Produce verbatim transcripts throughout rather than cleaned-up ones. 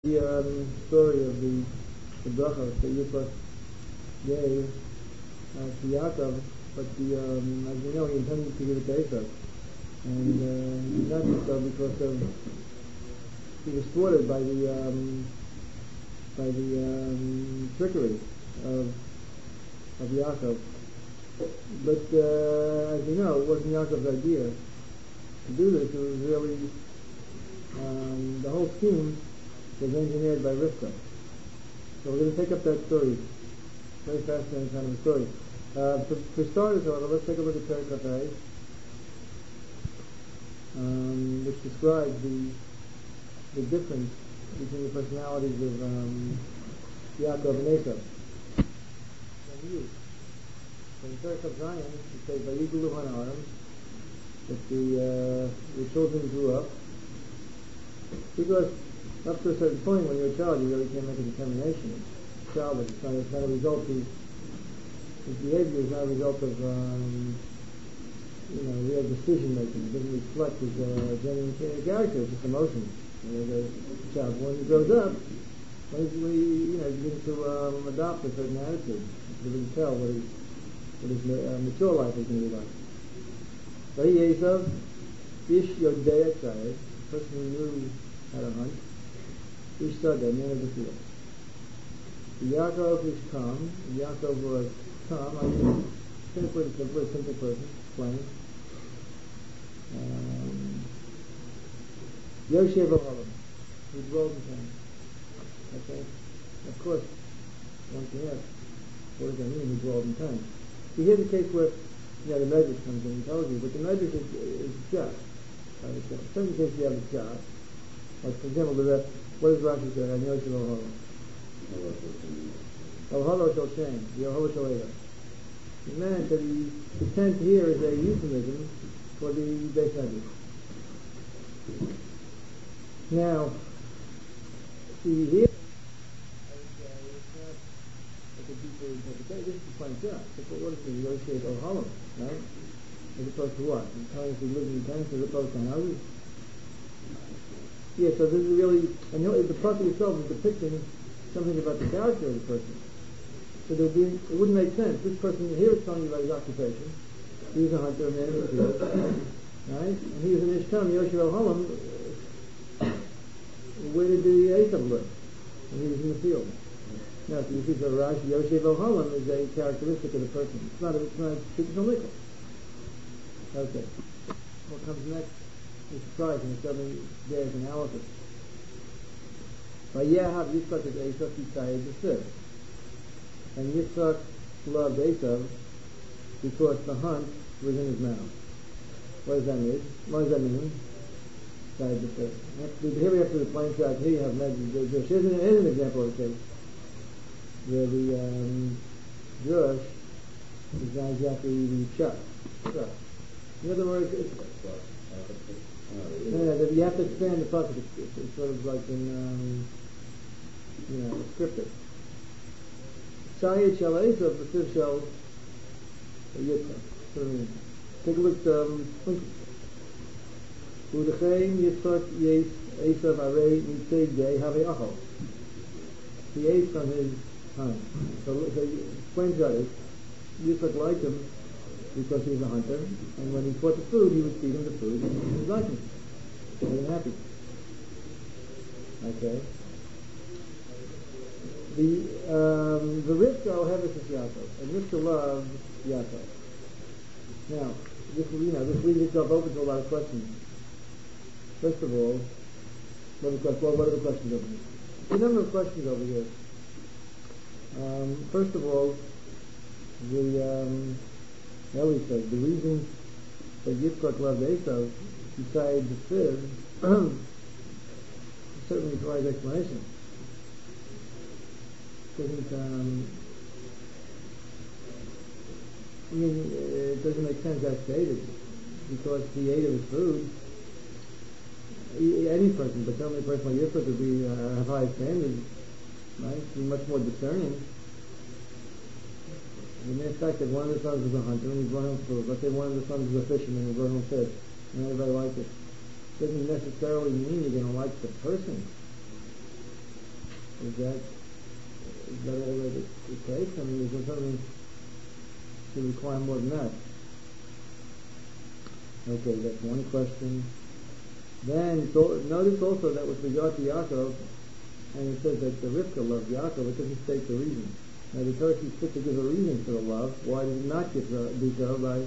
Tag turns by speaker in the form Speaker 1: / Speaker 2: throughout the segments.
Speaker 1: The um, story of the, the brachas that Yitzchak gave uh, to Yaakov, but the, um, as we know, he intended to give it to Esav, and uh, he did not do so because of he was thwarted by the um, by the um, trickery of of Yaakov. But uh, as you know, it wasn't Yaakov's idea to do this. It was really um, the whole scheme was engineered by Rivka. So we're going to take up that story. Very fascinating kind of a story. Uh, for, for starters, however, let's take a look at Perek Kaf, um, which describes the the difference between the personalities of um, Yaakov and Esav. And you. So in Perek Kaf Zion, it says, "Vayigulu hanarim," that the uh, the children grew up, because up to a certain point, when you're a child, you really can't make a determination. It's childish. It's not, it's not a result of his behavior. Is not a result of um, you know real decision making. It doesn't reflect his uh, genuine character. It's just emotion. You know, the child, when he grows up, when he, when he you know begins to um, adopt a certain attitude, you can tell what his what his uh, mature life is going to be like. Vayi Esav, Ish Yodei Tzayed, the person who knew how to hunt. Ishtada, man of the field. Yaakov is calm. Yaakov was calm. I mean, simply, it's a very simple person, plain. Um, Yoshev Ohalim, who dwells in town. Okay? Of course, one can ask, what does that mean, who dwells in town? You hear the case where, you know, the Medrash comes in and tells you, but the Medrash is, is just. In some cases you have a just. Like, for example, the what does Rashi say? I know it's Oholo. Oholo shall shame. The Oholo shall eda. The man said the, the tent here is a euphemism for the Beis Medrash. Now, see here, I would say it's not like a deeper interpretation. This is plain just. But what is the Yoshev Oholo, right? As opposed to what? The towns who live in the tents as opposed to houses? Yeah, so this is really, and you know, the prophet itself is depicting something about the character of the person. So there would be, it wouldn't make sense. This person here is telling you about his occupation. He was a hunter, a man in the field, right? And he was an Ishtam, Yoshev Ohalim. Where did the Esav live? And he was in the field. Now, so you see, so Rashi, Yoshev Ohalim is a characteristic of the person. It's not a, it's not a typical. Okay. What comes next? It's surprising, it doesn't bears analysis. Vayahav Yitzchak is Esav, Yitzchak the fifth. And Yitzchak loved Esav because the hunt was in his mouth. What does that mean? What does that mean? Yitzchak the fifth. Here we have to the plain shot. Here you have Medrash. Here's an, here's an example of a case where the um, Jewish is not exactly the shot. In other words, it's No, no, you have to expand the pasuk. It's, it's sort of like in, um, you know, scripted. Sayed shall Esav, the fifth shall Yitzchak. Take a look at um, Udechaim Yitzchak Yes Esav Arei Mitzeg Day Have Achal. He ate from his hand. So, so explains that is Yitzchak liked him because he was a hunter, and when he fought the food, he would feed him the food, and he was liking it. He made him happy. Okay. The um, the Rivka Oheves is Yaakov, and Rivka loves Yaakov. Now, this you know this leaves itself open to a lot of questions. First of all, what are the, well, what are the questions over here? There's a number of questions over here. Um, first of all, the um, Eli says the reason that Yitzchak loved Esav, besides the fifth, certainly requires explanation. Doesn't um, I mean it doesn't make sense as stated because he ate of his food. Any person, but certainly a person like Yitzchak would be uh, have high standards, right? Be much more discerning. The mere fact that one of the sons was a hunter and he brought home food, let's say one of the sons was a fisherman and he brought home fish, and everybody liked it, doesn't necessarily mean you're going to like the person. Is that, is that all that it, it takes? I mean, is there something to require more than that? Okay, that's one question. Then, so, notice also that with regard to Yaakov, and it says that the Rivka loved Yaakov, it doesn't state the reason. Now, the Torah is fit to give a reason for the love. Why did it not give the detail by,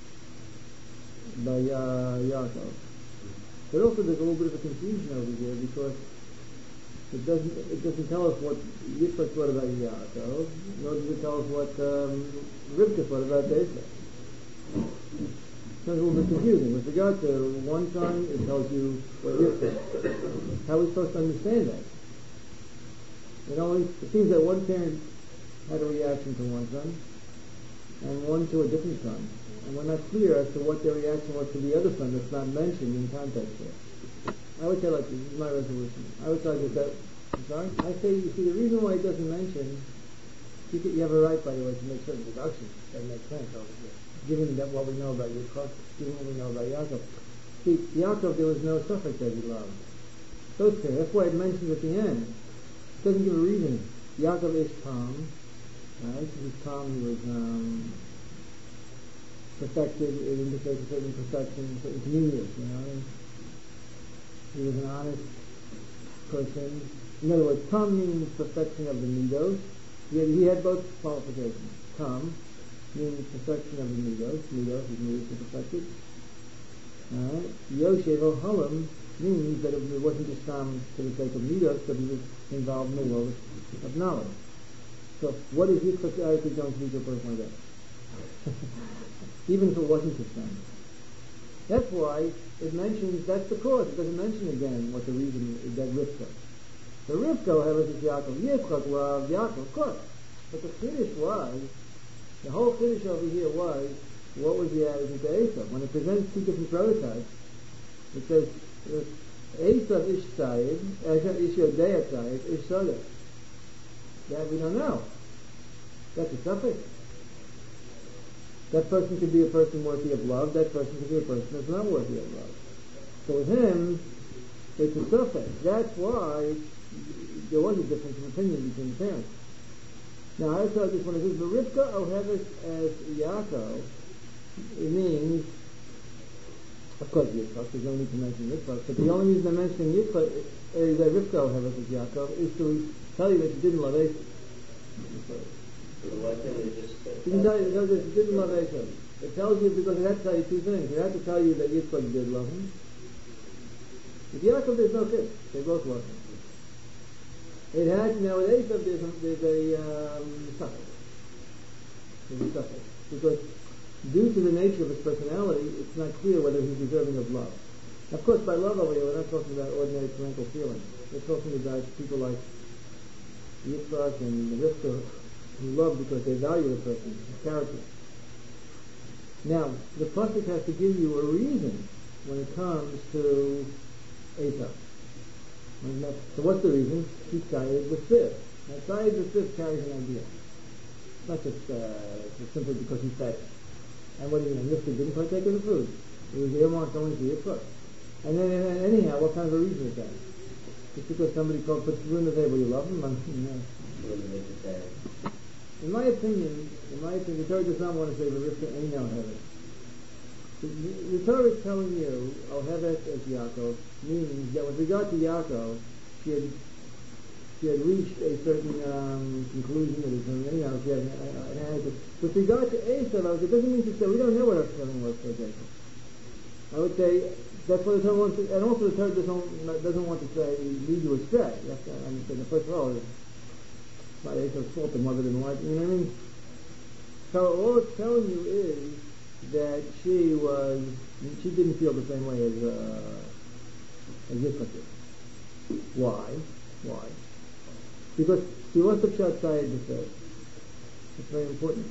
Speaker 1: by uh, Yaakov? But also there's a little bit of a confusion over here because it doesn't it doesn't tell us what Yitzchak thought about Yaakov, nor does it tell us what um, Rivka thought about Esau. It's a little bit confusing. With regard to one son, it tells you what Yitzchak. How are we supposed to understand that? It only it seems that one parent had a reaction to one son, and one to a different son. And we're not clear as to what their reaction was to the other son that's not mentioned in context here. I would say like this, this is my resolution. I would say that, I'm sorry? I say, you see, the reason why it doesn't mention, you, could, you have a right, by the way, to make certain deductions that make sense over here, given that what we know about Yitzchak, given what we know about Yaakov. See, Yaakov, there was no suffix that he loved. So it's clear. That's why it mentions at the end. It doesn't give a reason. Yaakov is Tom, right? He was Tom, he was, um... perfected, it indicates a certain perfection, a certain communion, you know. He was an honest person. In other words, Tom means perfection of the midos. He had, he had both qualifications. Tom means perfection of the midos. Midos is needed to perfected. Alright. Yoshev or Halam means that it wasn't just Tom for the sake of midos, but he was involved in the world of knowledge. So, what is Yitzchak's attitude going to be to a person like that? Even if it wasn't his son. That's why it mentions, that's the cause. It doesn't mention again what the reason is, that Rivka. The Rivka, however, is Yaakov. Yitzchak loved Yaakov, of course. But the Kiddush was, the whole Kiddush over here was, what was the attitude to Esav? When it presents two different prototypes, it says, Esav ish Sayid, Esav ish Yodea Sayid, ish Soda. That we don't know. That's a suffix. That person could be a person worthy of love. That person could be a person that's not worthy of love. So with him, it's a suffix. That's why there was a difference of opinion between the parents. Now, I saw this one. It says, Rivka oheves as Yaakov. It means, of course, Yitzchak. There's no need to mention Yitzchak. But the only reason I'm mentioning Yitzchak is that Rivka oheves as Yaakov is to tell you that you didn't love Esau. You can tell you that you didn't love Esau. It tells you because it had to tell you two things. It had to tell you that Yitzchak did love him. With Yaakov, there's no kiss. They both love him. It had to, now with Esau, there's a, there's a um, suffix. There's a suffix. Because due to the nature of his personality, it's not clear whether he's deserving of love. Of course, by love over here, we're not talking about ordinary parental feeling. We're talking about people like Yitzchak and Rivka, who love because they value the person, his character. Now, the pasuk has to give you a reason when it comes to Esau. So what's the reason? He's Sayed the fifth. Now, Sayed the fifth carries an idea. It's not just, uh, just simply because he's fat. And what do you mean? Mister didn't partake of the food. It was earmarked only for Yitzchak. And then, and anyhow, what kind of a reason is that? Just because somebody called, puts food on the table, you love him? I mean, no. In my opinion, in my opinion, the Torah does not want to say Rivka ain't Ohevet. The, the Torah is telling you Ohevet as Yaakov means that with regard to Yaakov, she had she had reached a certain um, conclusion that is anyhow she had an answer. With regard to Esau, it doesn't mean to say we don't know what our feeling was for Jacob. I would say that's what the Torah wants to, and also the Torah doesn't doesn't want to say lead you astray. You have to understand. First of all, not Esau's fault, the mother didn't like it, you know what I mean? So all it's telling you is that she was, she didn't feel the same way as, uh, as Yitzchak did. Why? Why? Because she wants to shut Sayed the third. It's very important.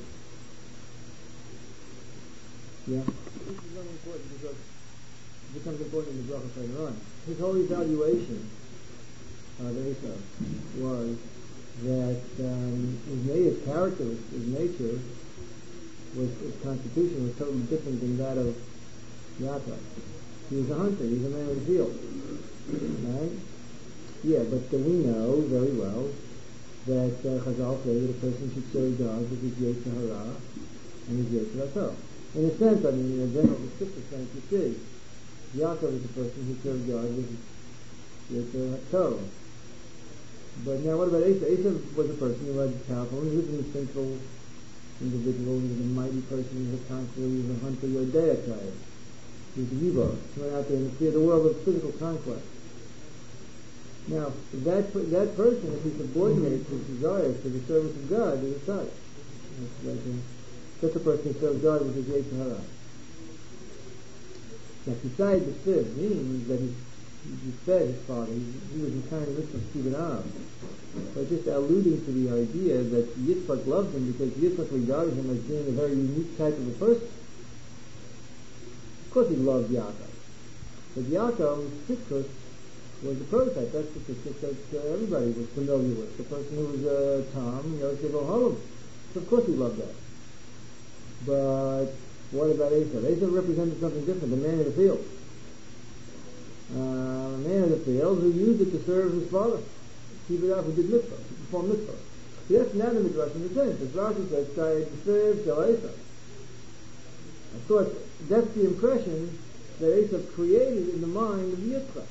Speaker 1: Yeah? This is very important because it becomes important in the bracha later on. His whole evaluation of Esau was that um, his native character, his nature, was, his constitution was totally different than that of Yaakov. He was a hunter, he was a man of the field. Right? Yeah, but uh, we know very well that uh, Chazal say that a person should serve God with his Yetzer Hara and his Yetzer Hatov. In a sense, I mean, in a general descriptive sense, you see, Yaakov is a person who served God with his Yetzer Hatov. But now what about Esav? Esav was a person who was powerful, and he was an instinctual individual, he was a mighty person, he was a conqueror, he was a hunter, he was a Deakai. He was a Yivo. He went out there in the world of physical conquest. Now, that that person, if he subordinates his desires to the service of God, is a tzaddik. Like such a person who serves God with his Yetzer Hara. Now, besides the sieve means that he, he fed his father. He, he was in kind of mitzvah Kibbutz Av. But just alluding to the idea that Yitzchak loved him because Yitzchak regarded him as being a very unique type of a person. Of course, he loved Yaakov, but Yaakov's Tzidkus was the prototype. That's the Tzidkus that uh, everybody was familiar with. The person who was uh, Tom, Yosef Oholov. So of course he loved that. But what about Esav? Esav represented something different, the man of the field. Uh, a man of the field who used it to serve his father. Keep it out, who did mitzvah, to perform mitzvah. See, that's not in the Midrash in the sense. As Rashi says, Tzayid B'Sev Shel Esav. Of course, that's the impression that Esav created in the mind of Yitzchak.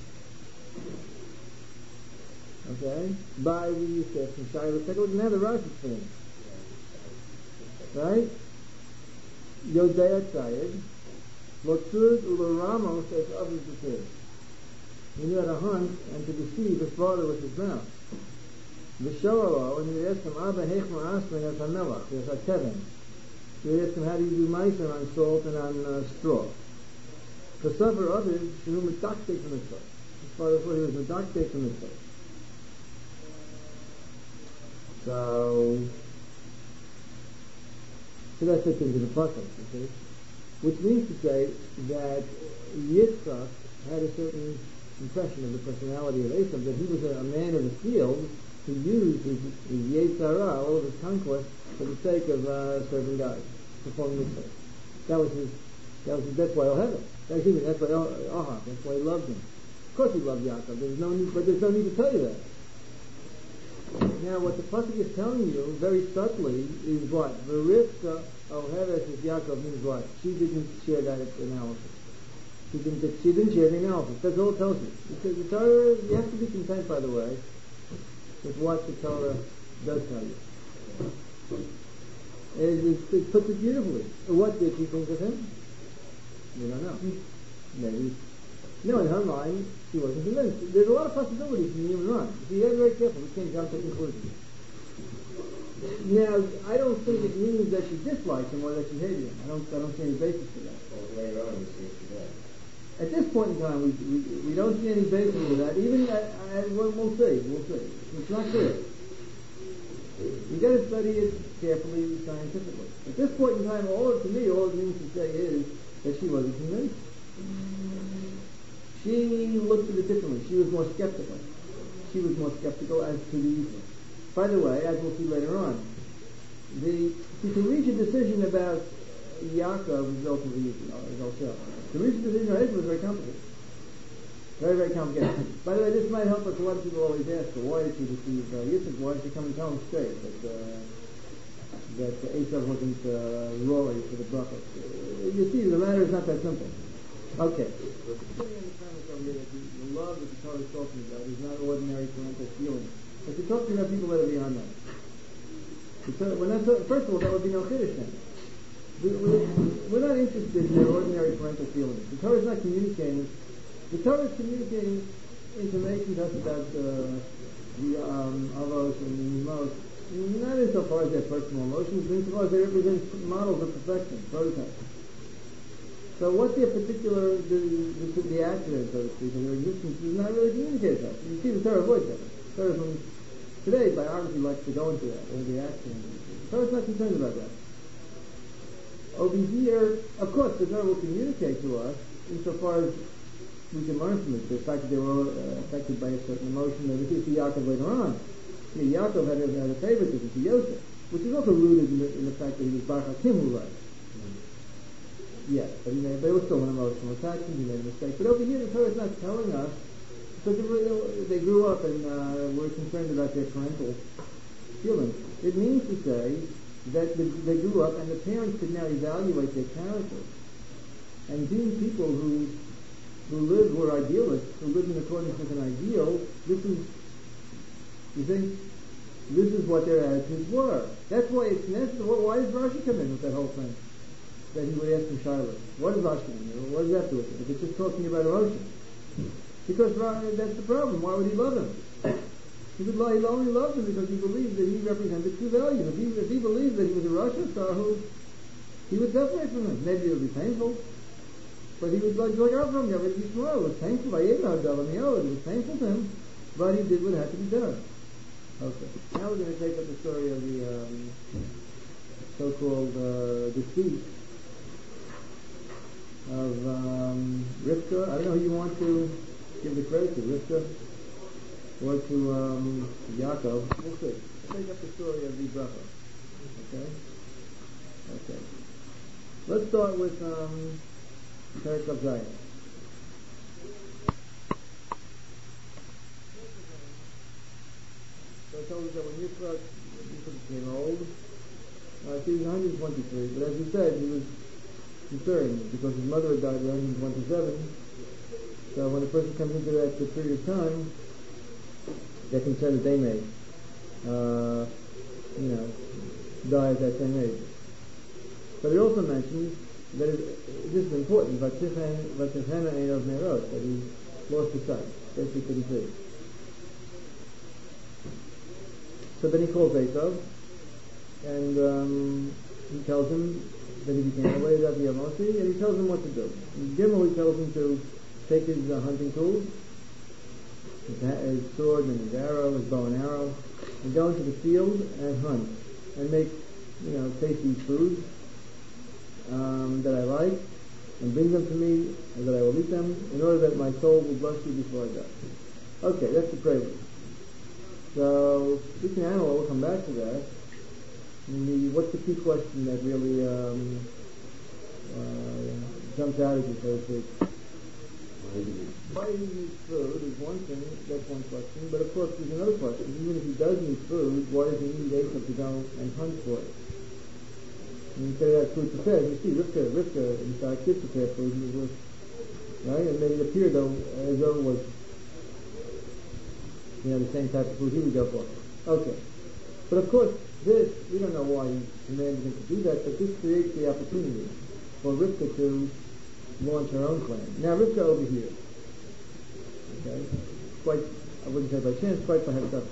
Speaker 1: Okay? By the Yosef and Shai. Let's take a look now the Rashi thing. Right? Yodea Tzayid, Lotzud Ularamos as others before. He knew how to hunt and to deceive his father with his mouth. V'shoalo, and he asked him, Abba Hechma Asman as HaMelach, as HaTevin. So he asked him, how do you do meiser on salt and on uh, straw? For several others, who were medaktek from his father. His father thought he was medaktek from his father. So, so that fits into the puzzle, you see. Which means to say that Yitzchak had a certain impression of the personality of Esav, that he was a, a man of the field who used his, his Yetzer Hara, all of his conquest, for the sake of uh, serving God, performing mitzvah. That was his, that was his, that's why Ohevet. That's even, that's why Ahav, that's why he loved him. Of course he loved Yaakov, there's no need, but there's no need to tell you that. Now what the pasuk is telling you, very subtly, is what? V'rivka Ohevet is Yaakov means what? She didn't share that analysis. She didn't, she didn't share the analysis. That's all it tells you. Because the Torah, you have to be content, by the way, with what the Torah does tell you. It, it, it puts it beautifully. What did she think of him? We don't know. Maybe. No, in her mind, she wasn't convinced. There's a lot of possibilities in the human mind. So you have to be very careful. We can't jump to conclusions. Now, I don't think it means that she disliked him or that she hated him. I don't, I don't see any basis for that.
Speaker 2: Well, later on, we see it today.
Speaker 1: At this point in time, we, we, we don't see any basis for that. Even, I, I, we'll, we'll see, we'll see. It's not clear. You've got to study it carefully, scientifically. At this point in time, all it, to me, all it means to say is that she wasn't convinced. She looked at it differently. She was more skeptical. She was more skeptical as to the evil. By the way, as we'll see later on, the to reach a decision about Yaakov was relatively easy, as I'll show. To reach a decision on Israel was very complicated. Very, very complicated. By the way, this might help us. A lot of people always ask, well, why did she deceive uh, Yitzchak? Why did she come and tell him straight that uh, that uh, Esav wasn't uh, roaring for the bracha? Uh, you see, the matter is not that simple. Okay. The the love that the Torah is talking about is not ordinary parental feeling. But you're talking about people that are beyond that. So we're not, first of all, that would be no chiddush then. We're not interested in their ordinary parental feelings. The Torah is not communicating. The Torah is communicating information to us about uh, the um, avos and the imos, not insofar as their personal emotions, but insofar as they represent models of perfection, prototypes. So what's their particular, the, the, the accident, so to speak, and their existence is not really communicated to us. You see, the Torah avoids that. The Torah, today, biography likes to go into that, or the accident. The Torah is not concerned about that. Over here, of course, the Torah will communicate to us insofar as we can learn from it. The fact that they were uh, affected by a certain emotion, and we see Yaakov later on. See, Yaakov had a, had a favoritism to Yosef, which is also rooted in the, in the fact that he was Bar Hakim who was. Yes, but, he made, but it was still an emotional attachment. He made a mistake. But over here, the Torah is not telling us
Speaker 2: Because they grew up and uh, were concerned about their parental feelings. It means to say that the, they grew up and the parents could now evaluate their character. And being people who who live, were idealists, who lived in accordance with an ideal, this is, you think, this is what their attitudes were. That's why it's necessary. Why does Rashi come in with that whole thing? That he would ask him Shiloh. What does Rashi come in? What does that do with it? If it's just talking about Rashi. Because that's the problem. Why would he love him? He would he only loved him because he believed that he represented true value. If he, if he believed that he was a Russian star, who he would separate from him. Maybe it would be painful, but he would like look out from him. It would be small. It was painful. I ate out of him. It was painful to him, but he did what had to be done. Okay. Now we're going to take up the story of the um, so-called uh, deceit of um, Rivka. I don't know who you want to give the credit to, Rivka or to um, Yaakov. We'll see. Let's take up the story of the bracha. Okay? Okay. Let's start with um, Perek of Zayin. So I told you that when Yitzchak, Yitzchak became old, uh, he was one hundred twenty-three, but as we said, he was concerned because his mother had died at one hundred twenty-seven. So when a person comes into that period of time, they're concerned that they may, uh, you know, die at that same age. But it also mentions that it, this is important, Vatifhana Ein of Meros, that he lost his sight, basically couldn't see. So then he calls Esav, and um, he tells him that he became aware of the Yamosi, and he tells him what to do. In Gimel, he tells him to take his uh, hunting tools, his, his sword and his arrow, his bow and arrow, and go into the field and hunt, and make, you know, tasty food um, that I like, and bring them to me, and that I will eat them, in order that my soul will bless you before I die. Okay, that's the prelude. So, we can analyze, we'll come back to that. And the, what's the key question that really um, uh, jumps out at you, so to speak? Why do he need food is one thing, that's one question, but of course there's another question. Even if he does need food, why does he need Esav to go and hunt for it? And you say that food prepared, you see, Rivka, Rivka, in fact, did prepare food, and it was, right? And made it appear though, as though it was, you know, the same type of food he would go for. Okay. But of course, this, we don't know why he commanded him to do that, but this creates the opportunity for Rivka to launch her own plan. Now, Rivka over here, okay, quite, I wouldn't say by chance, quite by herself.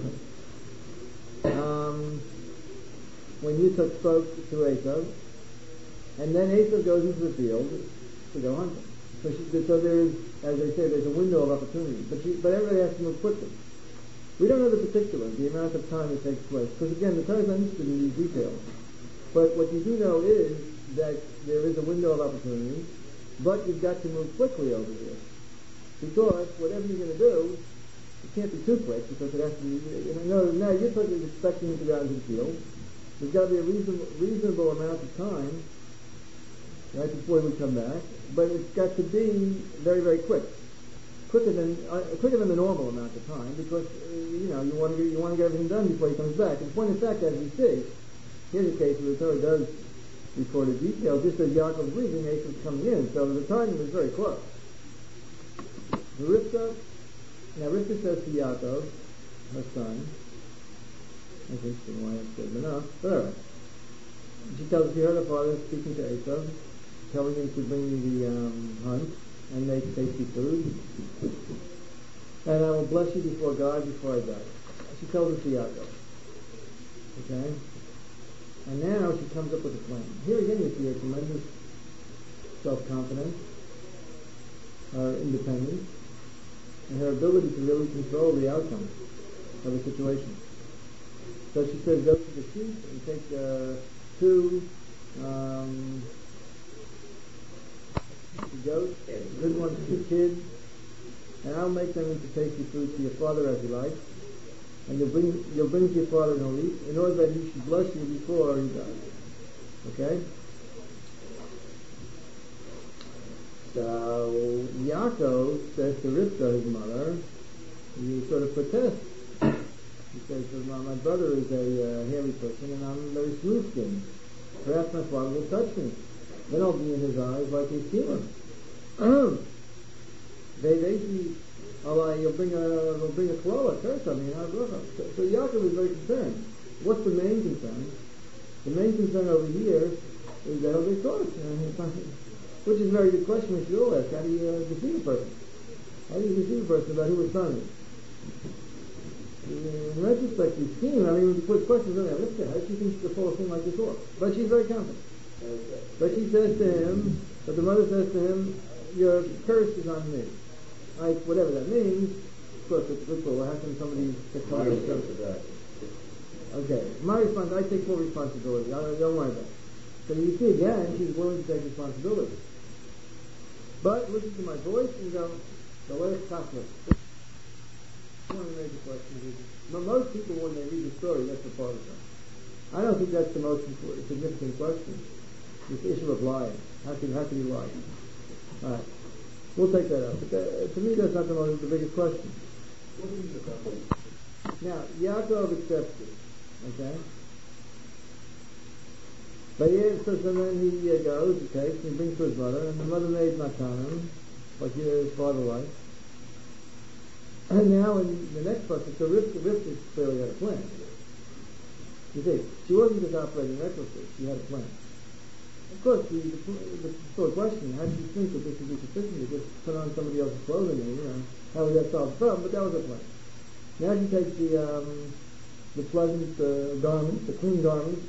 Speaker 2: um, when Yitzchak spoke to Esav, and then Esav goes into the field to go hunting. So, she, so there is, as I say, there's a window of opportunity, but she, but everybody has to move quickly. We don't know the particulars, the amount of time it takes place, because again, the Torah is not interested in these details. But what you do know is that there is a window of opportunity, but you've got to move quickly over here. Because whatever you're going to do, it can't be too quick, because it has to be, you know, now you're expecting him to go out into the field. There's got to be a reasonable, reasonable amount of time, right, before he would come back, but it's got to be very, very quick. Quicker than, uh, quicker than the normal amount of time, because, uh, you know, you want to get, you want to get everything done before he comes back. And point of fact, as we see, here's a case where the Torah does record a detail, just as Yaakov's leaving, Esav's coming in, so the timing was very close. Rivka, now Rivka says to Yaakov, her son, I think she might have said enough, but alright. She tells, she heard her father speaking to Esav, telling him to bring me the um, hunt and make tasty food, and I will bless you before God before I die. She tells it to Yaakov. Okay? And now she comes up with a plan. Here again you see a tremendous self-confidence, her independence, and her ability to really control the outcome of a situation. So she says, go to the sheep and take uh, two um, goats, good ones, two kids, and I'll make them into tasty food to your father as he likes, and you'll bring you'll bring to your father and he'll eat, in order that he should bless you before he dies. Okay? So Yaakov says to Rivka, his mother, he sort of protests. He says, my, my brother is a uh, hairy person and I'm very smooth-skinned. Perhaps my father will touch me. Then I'll be in his eyes like a steamer. they they see, Allah, you'll bring a you'll bring a koala, curse on me. So, so Yaakov is very concerned. What's the main concern? The main concern over here is that he'll be caught. Which is a very good question we should all ask. How do you uh, deceive a person? How do you deceive a person about who his son is? In retrospect, you've seen, I mean, we put questions on there. Let's see, how does she think the whole thing like this off? But she's very confident. But she says to him, but the mother says to him, your curse is on me. Like, whatever that means, of course, it's ritual. How can somebody get caught up to that? Okay, my response, I take full responsibility. I don't, don't worry about it. So you see again, she's willing to take responsibility. But listen to my voice and go, so let us talk with it. One of the major questions is, most people when they read the story, that's the part of them. I don't think that's the most important, significant question. This issue of lying. How can, how can you lie? Alright. We'll take that out. But that, to me, that's not the most, the biggest question.
Speaker 3: What is it about?
Speaker 2: Now, Yaakov accepts it. Okay? But yeah, so, so then he uh, goes, he takes, and he brings to his mother, and the mother made matanim, like his father liked. And now in the next process, so Rivka, Rivka clearly had a plan. You see, she wasn't just operating recklessly, she had a plan. Of course, the, the, the still a question, how did she think that this would be sufficient to just put on somebody else's clothing and, you know, how would that solve the problem? But that was her plan. Now she takes the, um, the pleasant uh, garments, the clean garments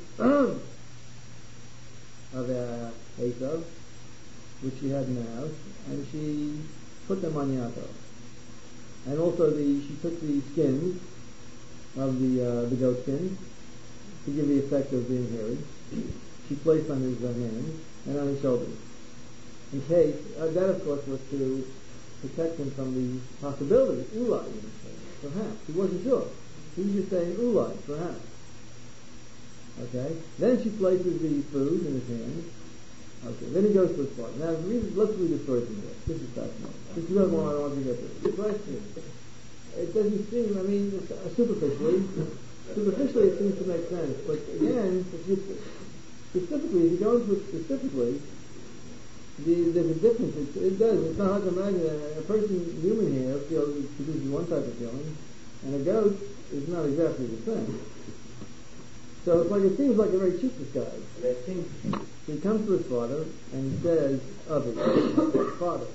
Speaker 2: of uh, Esav, which she had in the house, and she put them on Yaakov. And also the she took the skins of the uh, the goat skins to give the effect of being hairy. She placed on his uh, hands and on his shoulders. In case, uh, that of course was to protect him from the possibility, ulai, perhaps. He wasn't sure. He was just saying ulai, perhaps. Okay? Then she places the food in his hands. Okay, then he goes to his father. Now, read, let's read the story from here. This is fascinating. This is what I want to get to. The question, it doesn't seem, I mean, uh, superficially, superficially it seems to make sense, but again, if you, specifically, if you go into it specifically, the, there's a difference. It, it does. It's not hard to imagine a, a person, human hair, feels, produces one type of feeling, and a goat is not exactly the same. So it's like, it seems like a very cheap disguise. So he comes to his father and he says, of it, father.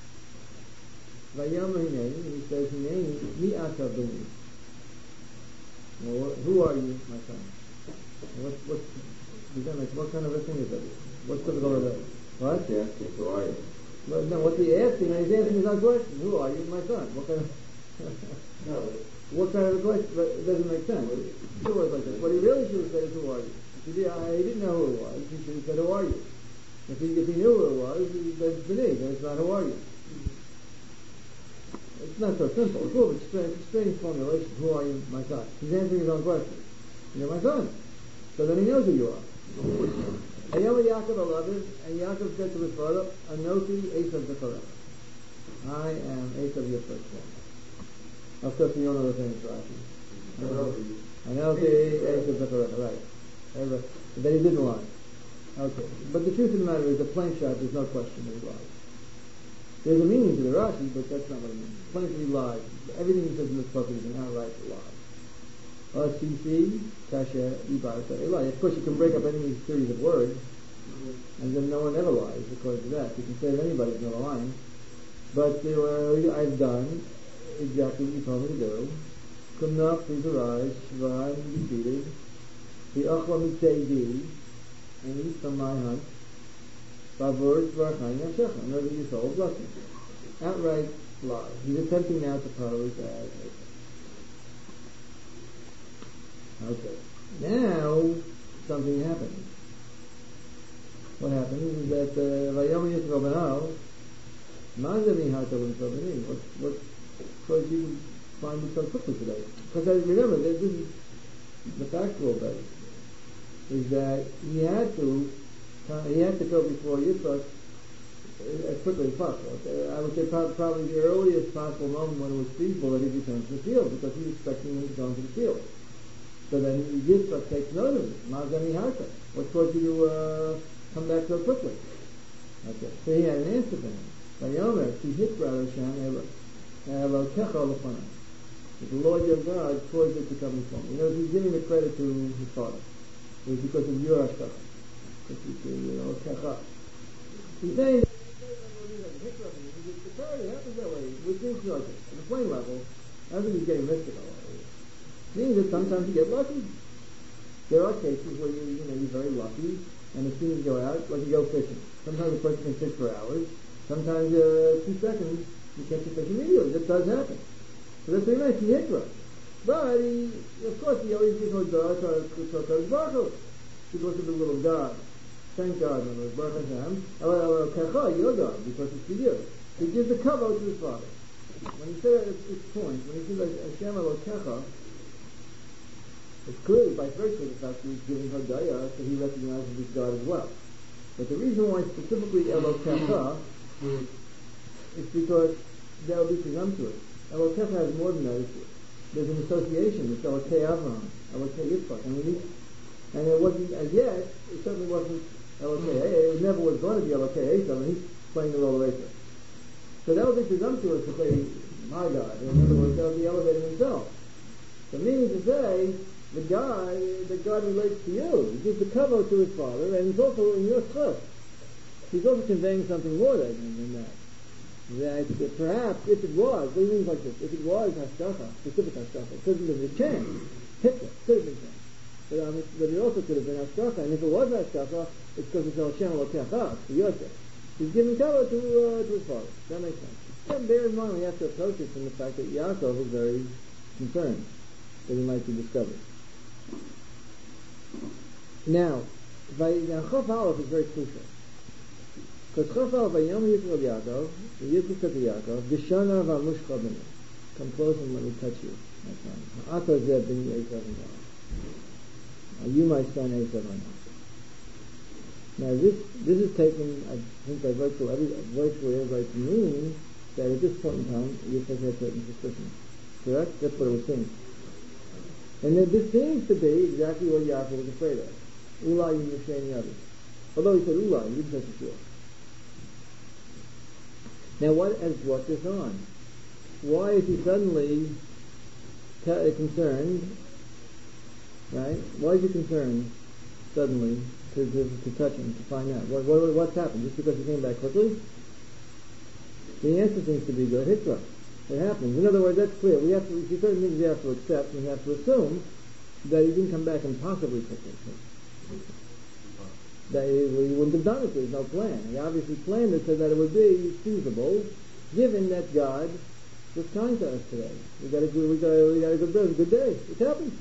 Speaker 2: Vayam Hinei, he says, Hinei, mi ata b'ni. Well, who are you, my son? What, what, what kind of a thing is that? What's typical of that? What?
Speaker 3: He asked him, who are you?
Speaker 2: Well, no, what's he asking? He's answering his own question. Who are you, my son? What kind of...
Speaker 3: No.
Speaker 2: What kind of a question? It doesn't make sense. Two words like this. What he really should have said is, who are you? If he, uh, he didn't know who it was, he should have said, who are you? If he, if he knew who it was, he said, it's me, then it's not, who are you? It's not so simple. It's a little bit strange, it's a strange formulation. Who are you, my son? He's answering his own question. You're my son. So then he knows who you are. Ayama Yaakov Alavid, and Yaakov said to his father, Anoki Esav Zecharecha. I am Esav, your firstborn. Of course, we all know the famous Rashi. Anoki Esav Zecharecha, right. But he didn't lie. Okay. But the truth of the matter is, the plain shot, there's no question that he lied. There's a meaning to the Rashi, but that's not what it means. Plainly he lied. Everything he says in this book is an outright lie. O C C, Kasha, Ibar, lie. Of course, you can break up any series of words, and then no one ever lies according to that. You can say that anybody's never lying. But uh, I've done exactly what you told me to do. Kumna, please arise, Shva, and be defeated. The Achla Mitzeidi, and eat from my hunt. Bavur, Svarchain, Yamshecha, in order that your soul blessing. Outright lie. He's attempting now to pose as okay. Now, something happens. What happens is that Vayom Yisrael Benal, Mazami Hatalim Sobani, what, what caused you to find it so quickly today? Because I remember that this is the factual base, is that he had to, he had to go before Yitzchak as quickly as possible. Uh, I would say probably, probably the earliest possible moment when it was feasible that he returned to the field, because he was expecting him to go into the field. So then Yitzchak takes note of it. Mazani Harka. What caused you to uh, come back so quickly? Okay. So he had an answer for him. Vayomer, ki hikra Hashem Elokecha lefanai. The Lord your God caused it to come before me. You know, he's giving the credit to his father. It was because of your hashgacha. Because he said, you know, kecha. He's saying that the parody happens that way with things like this. On the plain level, I don't think he's getting mystical. It means that sometimes you get lucky. There are cases where you, you know, you're very lucky, and as soon as you go out, like you go fishing. Sometimes a person can fish for hours. Sometimes uh, two seconds you catch a fish immediately. That does happen. So that's very nice. He hit right. But he, of course, he always gives God to Baruch because of the will of God. Thank God, in other words, Baruch Hashem, Kecha, your God, because it's for you. He gives the kavod to his father. When he said at this point, when he says Hashem Elokecha, it's clearly by virtue of the fact that he's giving Hodaya, so he recognizes his God as well. But the reason why specifically Elokecha is because that will be presumptuous. Elokecha has more than that. There's an association with Elokei Avraham, Elokei Yitzchak, and we need, and it wasn't as yet. It certainly wasn't Elokei. It never was going to be Elokei Esav, and he's playing the role of Esav. So that would be presumptuous to say, my God. In other words, that would be elevating himself. So meaning to say, the guy, the God relates to you. He gives the kavod to his father, and he's also in your trust. He's also conveying something more than, than that. That uh, perhaps, if it was, what do you mean like this? If it was hashgacha, specific hashgacha, it could have been a chance. Hitler, could have been a chance. But, um, it, but it also could have been hashgacha, and if it was hashgacha, it's because it's Hashem Elokecha, for Yosef. He's giving kavod to, uh, to his father. That makes sense. And bear in mind, we have to approach it from the fact that Yaakov was very concerned that he might be discovered. Now, Chof Aleph is very crucial. Because Chof Aleph, Vayom Yisrael Yaakov, the Yitzchak said to Yaakov, V'shana v'amushcha b'nei. Come close and let me touch you, my son. Ha'ata zeh b'ni Esav and Are you my son Esav or not? Now this this is taken, I think, by virtually every, virtually everybody to mean that at this point in time, Yitzchak had certain suspicions. Correct? That's what it was saying. And then this seems to be exactly what Yaakov was afraid of. Ulai Yimasheni others. Although he said Ulai, he didn't say for sure. Now what has brought this on? Why is he suddenly t- concerned, right? Why is he concerned suddenly to, to, to touch him, to find out? What, what, what's happened? Just because he came back quickly? The answer seems to be good. Hitra. It happens. In other words, that's clear. We have to, certain things we have to accept, and we have to assume that he didn't come back impossibly quickly. That he, he wouldn't have done it. There's no plan. He obviously planned it so that it would be feasible, given that God was kind to us today. We got a good, we got, we got a good day. Good day. It happened.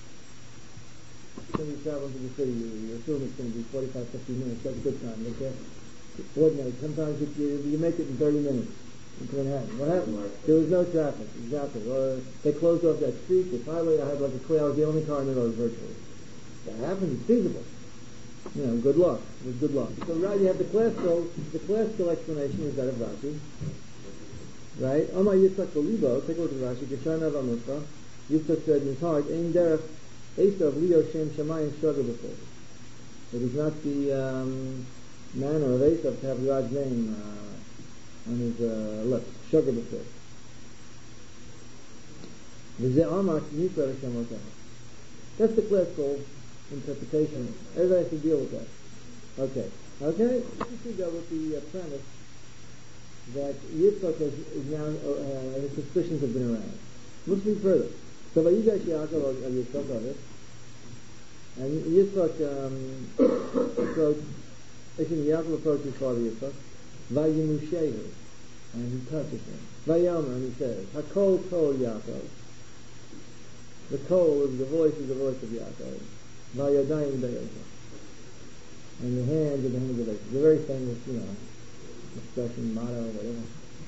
Speaker 2: When you travel to the city, you, you assume it's going to be forty-five, fifty minutes. That's a good time. Okay. Ordinary. Sometimes if you, you make it in thirty minutes. Into Manhattan. What happened? There was no traffic. Exactly. Or they closed off that street. The highway, I had like a clear. I was the only car in the road virtually. That happened. It's feasible. You know, good luck. It was good luck. So right, you have the classical. The classical explanation is that of Rashi. Right? Omar Yitzchak Belibo. Take a look at Rashi. Geshana Vamusha. Yitzchak said in his heart, "Ein derech Esav Leo Shem Shamayim Shogeg b'Kol." It is not the um, manner of Esav to have God's name Uh, on his uh, lips. Shogeg b'Kol. That's the classical interpretation. Everybody has to deal with that. Okay. Okay? You should go with the uh, premise that Yitzchak is, is now, uh, his suspicions have been around. Let's read further. So Vayigash Yaakov al Yitzchak of it, and Yitzchak um, approached, actually Yaakov approached his father Yitzchak, Vayimushehu, and he touches him. Vayomer, and he says, Hakol Kol Yaakov. The kol is the voice is the voice of Yaakov. Vayadayim Dayosha. And the hands are the hands of Yosef. It's a very famous, you know, expression, motto, whatever.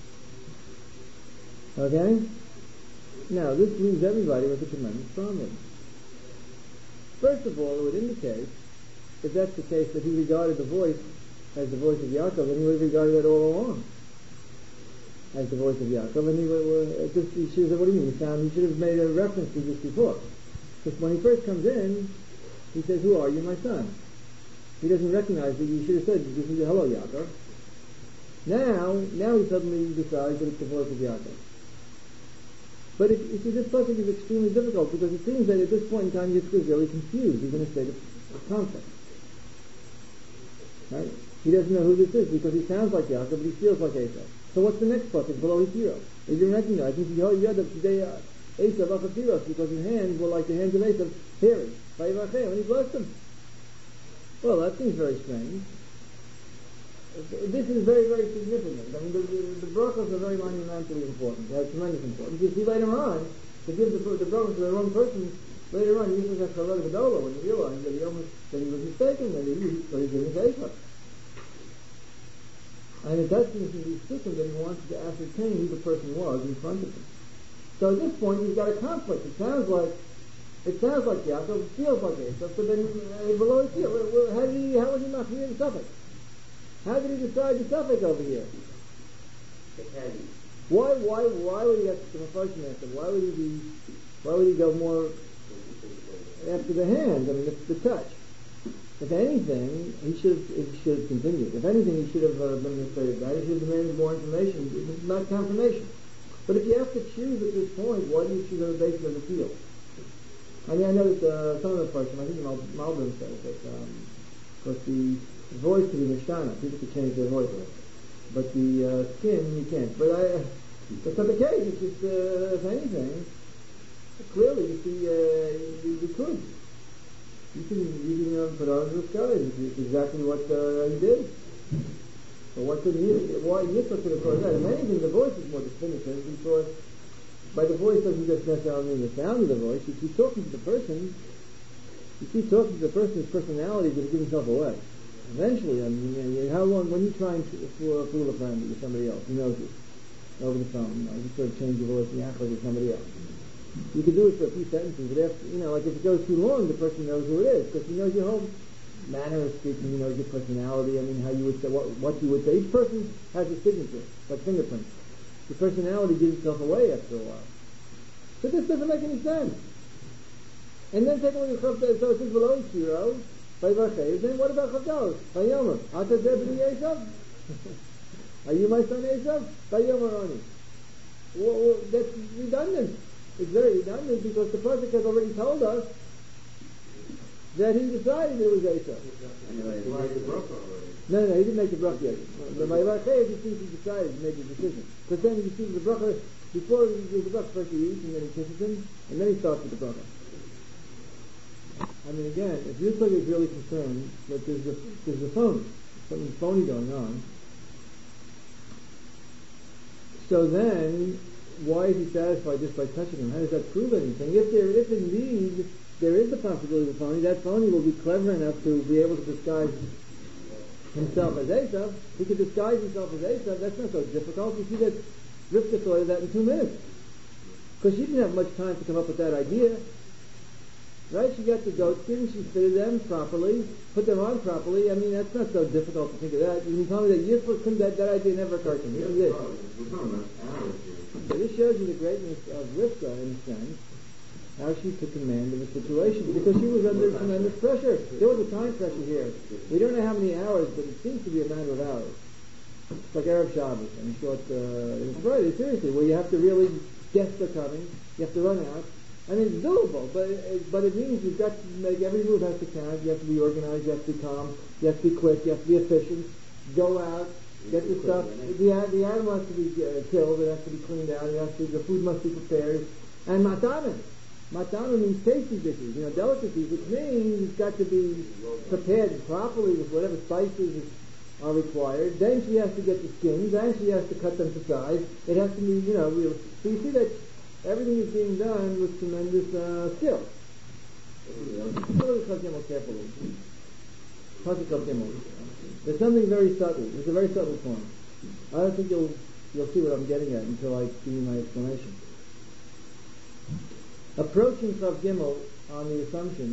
Speaker 2: Okay? Now, this leaves everybody with a tremendous problem. First of all, it would indicate, if that's the case, that he regarded the voice
Speaker 1: as the voice of Yaakov, and he would have regarded that all along as the voice of Yaakov, and he would, uh, just, he should have said, what do you mean? He found, he should have made a reference to this before. Because when he first comes in, he says, who are you, my son? He doesn't recognize that. You should have said, this is a hello, Yaakov. Now, now he suddenly decides that it's the voice of Yaakov. But it, it, this subject is extremely difficult, because it seems that at this point in time Yitzchak is really confused. He's in a state of conflict. Right? He doesn't know who this is, because he sounds like Yaakov, but he feels like Esau. So what's the next pasuk below his hero? He didn't recognize him. Today, Esau Achapiros, because his hands were like the hands of Esau, hairy. And he blessed him. Well, that seems very strange. This is very, very significant. I mean, the, the, the brachos are very monumentally important. They have tremendous importance. You see, later on, to give the, the brachos to the wrong person, later on, Yisrael has Chalad V'Dola when he realized that he almost that he was mistaken, that he that he's giving to Esau. And it does seem to be speaking that he wanted to ascertain who the person was in front of him. So at this point, he's got a conflict. It sounds like it sounds like Yaakov, it feels like Esau, but then uh, below his heel, well, how did he? How was he not clear the suffix? How did he decide the suffix over here? Why? Why? Why would he have to function after? Why would he be? Why would he go more after the hand? I mean, the, the touch. If anything, he should have, he should have continued. If anything, he should have uh, been afraid of that. He should have demanded more information. This is not confirmation. But if you have to choose at this point, why do you choose on the basis of the feel? I mean, I noticed uh, some of the person, I think Mal- Malbim said that, um, because the voice can be mishtana, people can change their voice, but the uh, skin you can't. But I, that's not the case. It's just, uh, if anything, clearly you see, uh, you, you could. You can, you can uh, put on the skies. It's exactly what uh, he did. But what could he, why Yitzchak could have thought that? If anything, the voice is more definitive, because by the voice doesn't just necessarily mean the sound of the voice. You keep talking to the person, you keep talking to the person's personality to give himself away. Eventually, I mean, you know, how long, when you try and fool, fool a friend with somebody else, who knows you, over the phone, you know, you sort of change your voice and act like it's somebody else. You can do it for a few sentences, but after, you know, like if it goes too long, the person knows who it is, because he knows your whole manner of speaking, he knows your personality, I mean, how you would say, what, what you would say. Each person has a signature, like fingerprints. The personality gives itself away after a while. So this doesn't make any sense. And then take a look at Chavdal. So it says below zero, by Varchev. Then what about Chavdal? By Yomer. Ata Zebri Esav? Are you my son Esav? By Yomer Oni. Well, well, that's redundant. It's very redundant because the Pasuk has already told us that he decided it was Esav.
Speaker 3: Anyway, he made the bracha already.
Speaker 1: No, no, he didn't make the bracha yet. The Ma'ivachei, you see, he decided to make the decision. Because then you see the bracha, before he gives the bracha, first he eats, and then he kisses him, and then he starts with the bracha. I mean, again, if Yitzchak is really concerned that there's a, there's a phony, something phony going on, so then, why is he satisfied just by touching him? How does that prove anything? If there, if indeed there is the possibility of a phony, that phony will be clever enough to be able to disguise himself as Esav. He could disguise himself as Esav. That's not so difficult. You see that Rivka thought of that in two minutes. Because she didn't have much time to come up with that idea. Right? She got the goat skin, she fitted them properly, put them on properly. I mean, that's not so difficult to think of that. You can tell me that Yitzchak couldn't, that, that idea never occurred to me. This is it. So this shows you the greatness of Rivka, in a sense, how she took command of the situation, because she was under tremendous pressure. There was a time pressure here. We don't know how many hours, but it seems to be a matter of hours. It's like Arab Shabbos. I'm sure it's, uh, it's Friday, seriously, where you have to really guess they're coming, you have to run out. I mean, it's doable, but it, but it means you've got to make, every move has to count, you have to be organized, you have to be calm, you have to be quick, you have to be efficient, go out, get the stuff, the, the animal has to be uh, killed, it has to be cleaned out, it has to, the food must be prepared, and matana. Matana means tasty dishes, you know, delicacies, which means it's got to be prepared properly with whatever spices are required. Then she has to get the skins, then she has to cut them to size. It has to be, you know, real. So you see that everything is being done with tremendous uh, skill. There's something very subtle. There's a very subtle point. I don't think you'll you'll see what I'm getting at until I give you my explanation. Approaching Chav Gimel on the assumption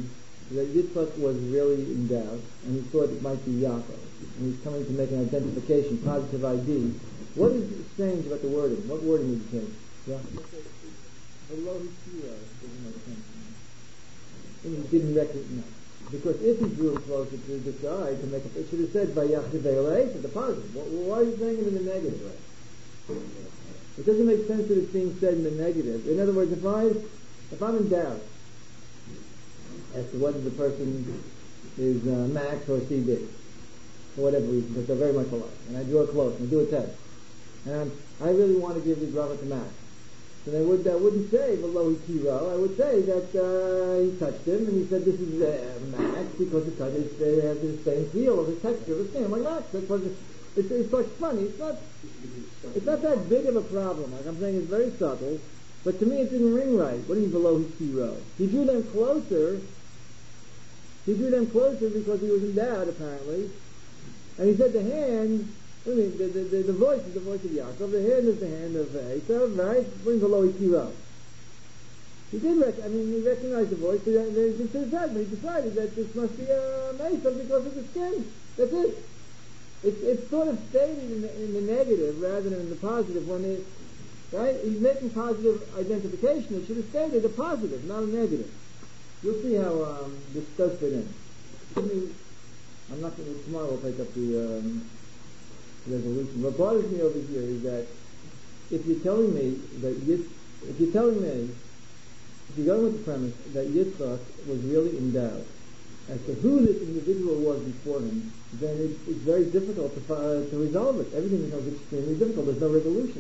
Speaker 2: that Yitzchak was really in doubt, and he thought it might be Yaakov, and he's coming to make an identification, positive I D. What is strange about the wording? What wording did you change? Yeah? Below his hero doesn't make sense. And he didn't recognize. Because if he drew him closer to the guy to make a, it should have said Vayachdevelei to the positive. Why are you saying it in the negative way? It doesn't make sense that it's being said in the negative. In other words, if I, if I'm in doubt as to whether the person is uh, Max or C D, for whatever reason, because they're very much alike, and I draw close and I do a test, and I'm, I really want to give the bracha to Max. And I, would, I wouldn't say below his hero. I would say that uh, he touched him, and he said, this is uh, Max, because the touch is, uh, has the same feel of the texture of the skin. I'm like, Max, that's what it, it's, it's like funny. It's not, it's not that big of a problem. Like I'm saying, it's very subtle, but to me it didn't ring right. What do you mean below his hero? He drew them closer. He drew them closer because he was in doubt, apparently. And he said the hand... I mean, the, the, the, the voice is the voice of Yaakov, the hand is the hand of Esav, right? Brings below his hero. He did rec- I mean, he recognized the voice, but he decided that this must be a uh, Esav because of the skin. That's it. It's, it's sort of stated in the, in the negative rather than in the positive when it, right? He's making positive identification. It should have stated a positive, not a negative. You'll see how um, this does fit in. I mean, I'm not going to, tomorrow we'll take up the, um, resolution. What bothers me over here is that if you're telling me that Yitz, if you're telling me, if you're going with the premise that Yitzchak was really in doubt as to who this individual was before him, then it, it's very difficult to, uh, to resolve it. Everything becomes extremely difficult. There's no resolution.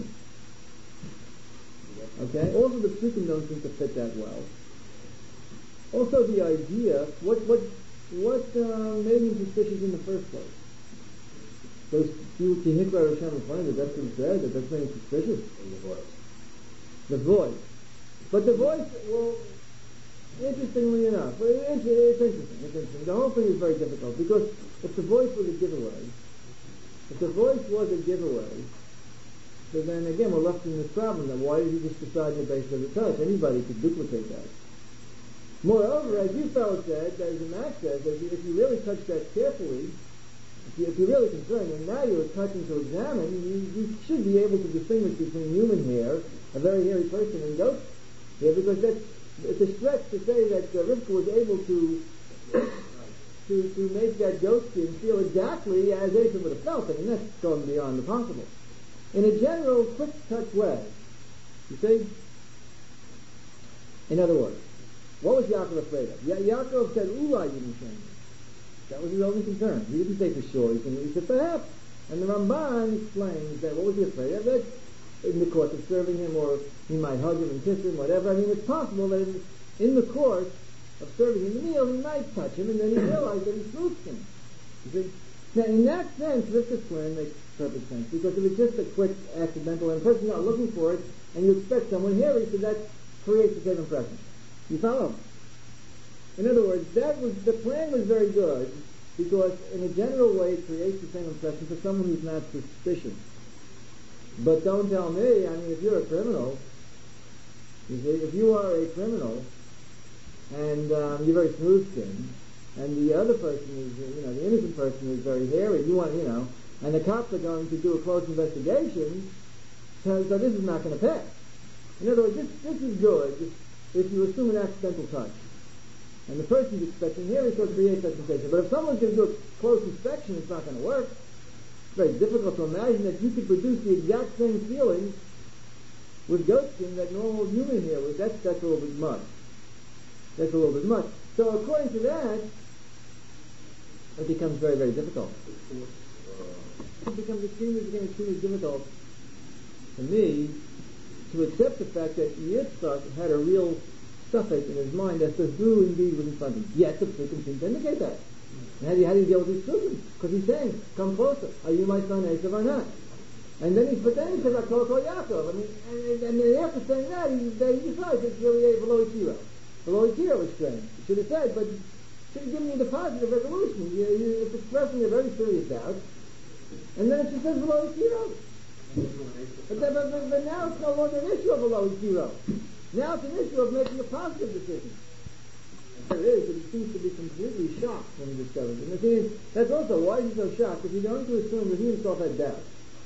Speaker 2: Okay? Also, the psukim don't seem to fit that well. Also, the idea, what what what uh, made him suspicious in the first place? Those few Kihikra Hashem in front of it, that's what he said, that that's made him suspicious.
Speaker 3: In the voice.
Speaker 2: The voice. But the voice, well, interestingly enough, it's, it's interesting, it's interesting. The whole thing is very difficult, because if the voice was a giveaway, if the voice was a giveaway, so then again we're left in this problem, that why did he just decide on the basis of the touch? Anybody could duplicate that. Moreover, as you fellows said, as Max says, if you, if you really touch that carefully, If, you, if you're really concerned, and now you're touching to examine, you, you should be able to distinguish between human hair, a very hairy person, and goat hair, because that's, it's a stretch to say that uh, Rivka was able to, to to make that goat skin feel exactly as Asa would have felt. I mean, that's going beyond the possible. In a general, quick touch way, you see? In other words, what was Yaakov afraid of? Ya- Yaakov said, Ulai Yidin. That was his only concern. He didn't say for sure. He said, he said perhaps. And the Ramban explains that what was he afraid of? That in the course of serving him, or he might hug him and kiss him, whatever. I mean, it's possible that in, in the course of serving him the meal, he might touch him, and then he realized that he spooked him. You see? Now, in that sense, Rivka's plan makes perfect sense, because if it's just a quick accidental, and the person's not looking for it, and you expect someone hairy, so that creates the same impression. You follow? In other words, that was the plan was very good, because in a general way it creates the same impression for someone who's not suspicious. But don't tell me, I mean, if you're a criminal, you see, if you are a criminal, and um, you're very smooth-skinned, and the other person is, you know, the innocent person is very hairy, you want, you know, and the cops are going to do a close investigation, so, so this is not going to pass. In other words, this, this is good if you assume an accidental touch. And the person's expecting hairy, so it creates that sensation. But if someone's going to do a close inspection, it's not going to work. It's very difficult to imagine that you could produce the exact same feeling with goat skin that normal human hair was. That's, that's a little bit much. That's a little bit much. So according to that, it becomes very, very difficult. It becomes extremely, extremely, extremely difficult for me to accept the fact that Yitzchak had a real suffix in his mind as to who indeed was in front of him. Yet the psukim seem to indicate that. And how do you, how do you deal with these psukim? Because he's saying, come closer. Are you my son Esav or not? And then he's, but then he says, I call call Yaakov. I mean, and, and, and after saying that, he, he decides it's really a below hero. Below hero is strange. He should have said, but should have given me the positive resolution. You, you, it's expressing a very serious doubt. And then it just says below hero. But, but, but, but now it's no longer an issue of below hero. Now it's an issue of making a positive decision. There is, seems to be completely shocked when he discovers it. And the thing is, that's also why he's so shocked, if you're going to assume that he himself had doubts.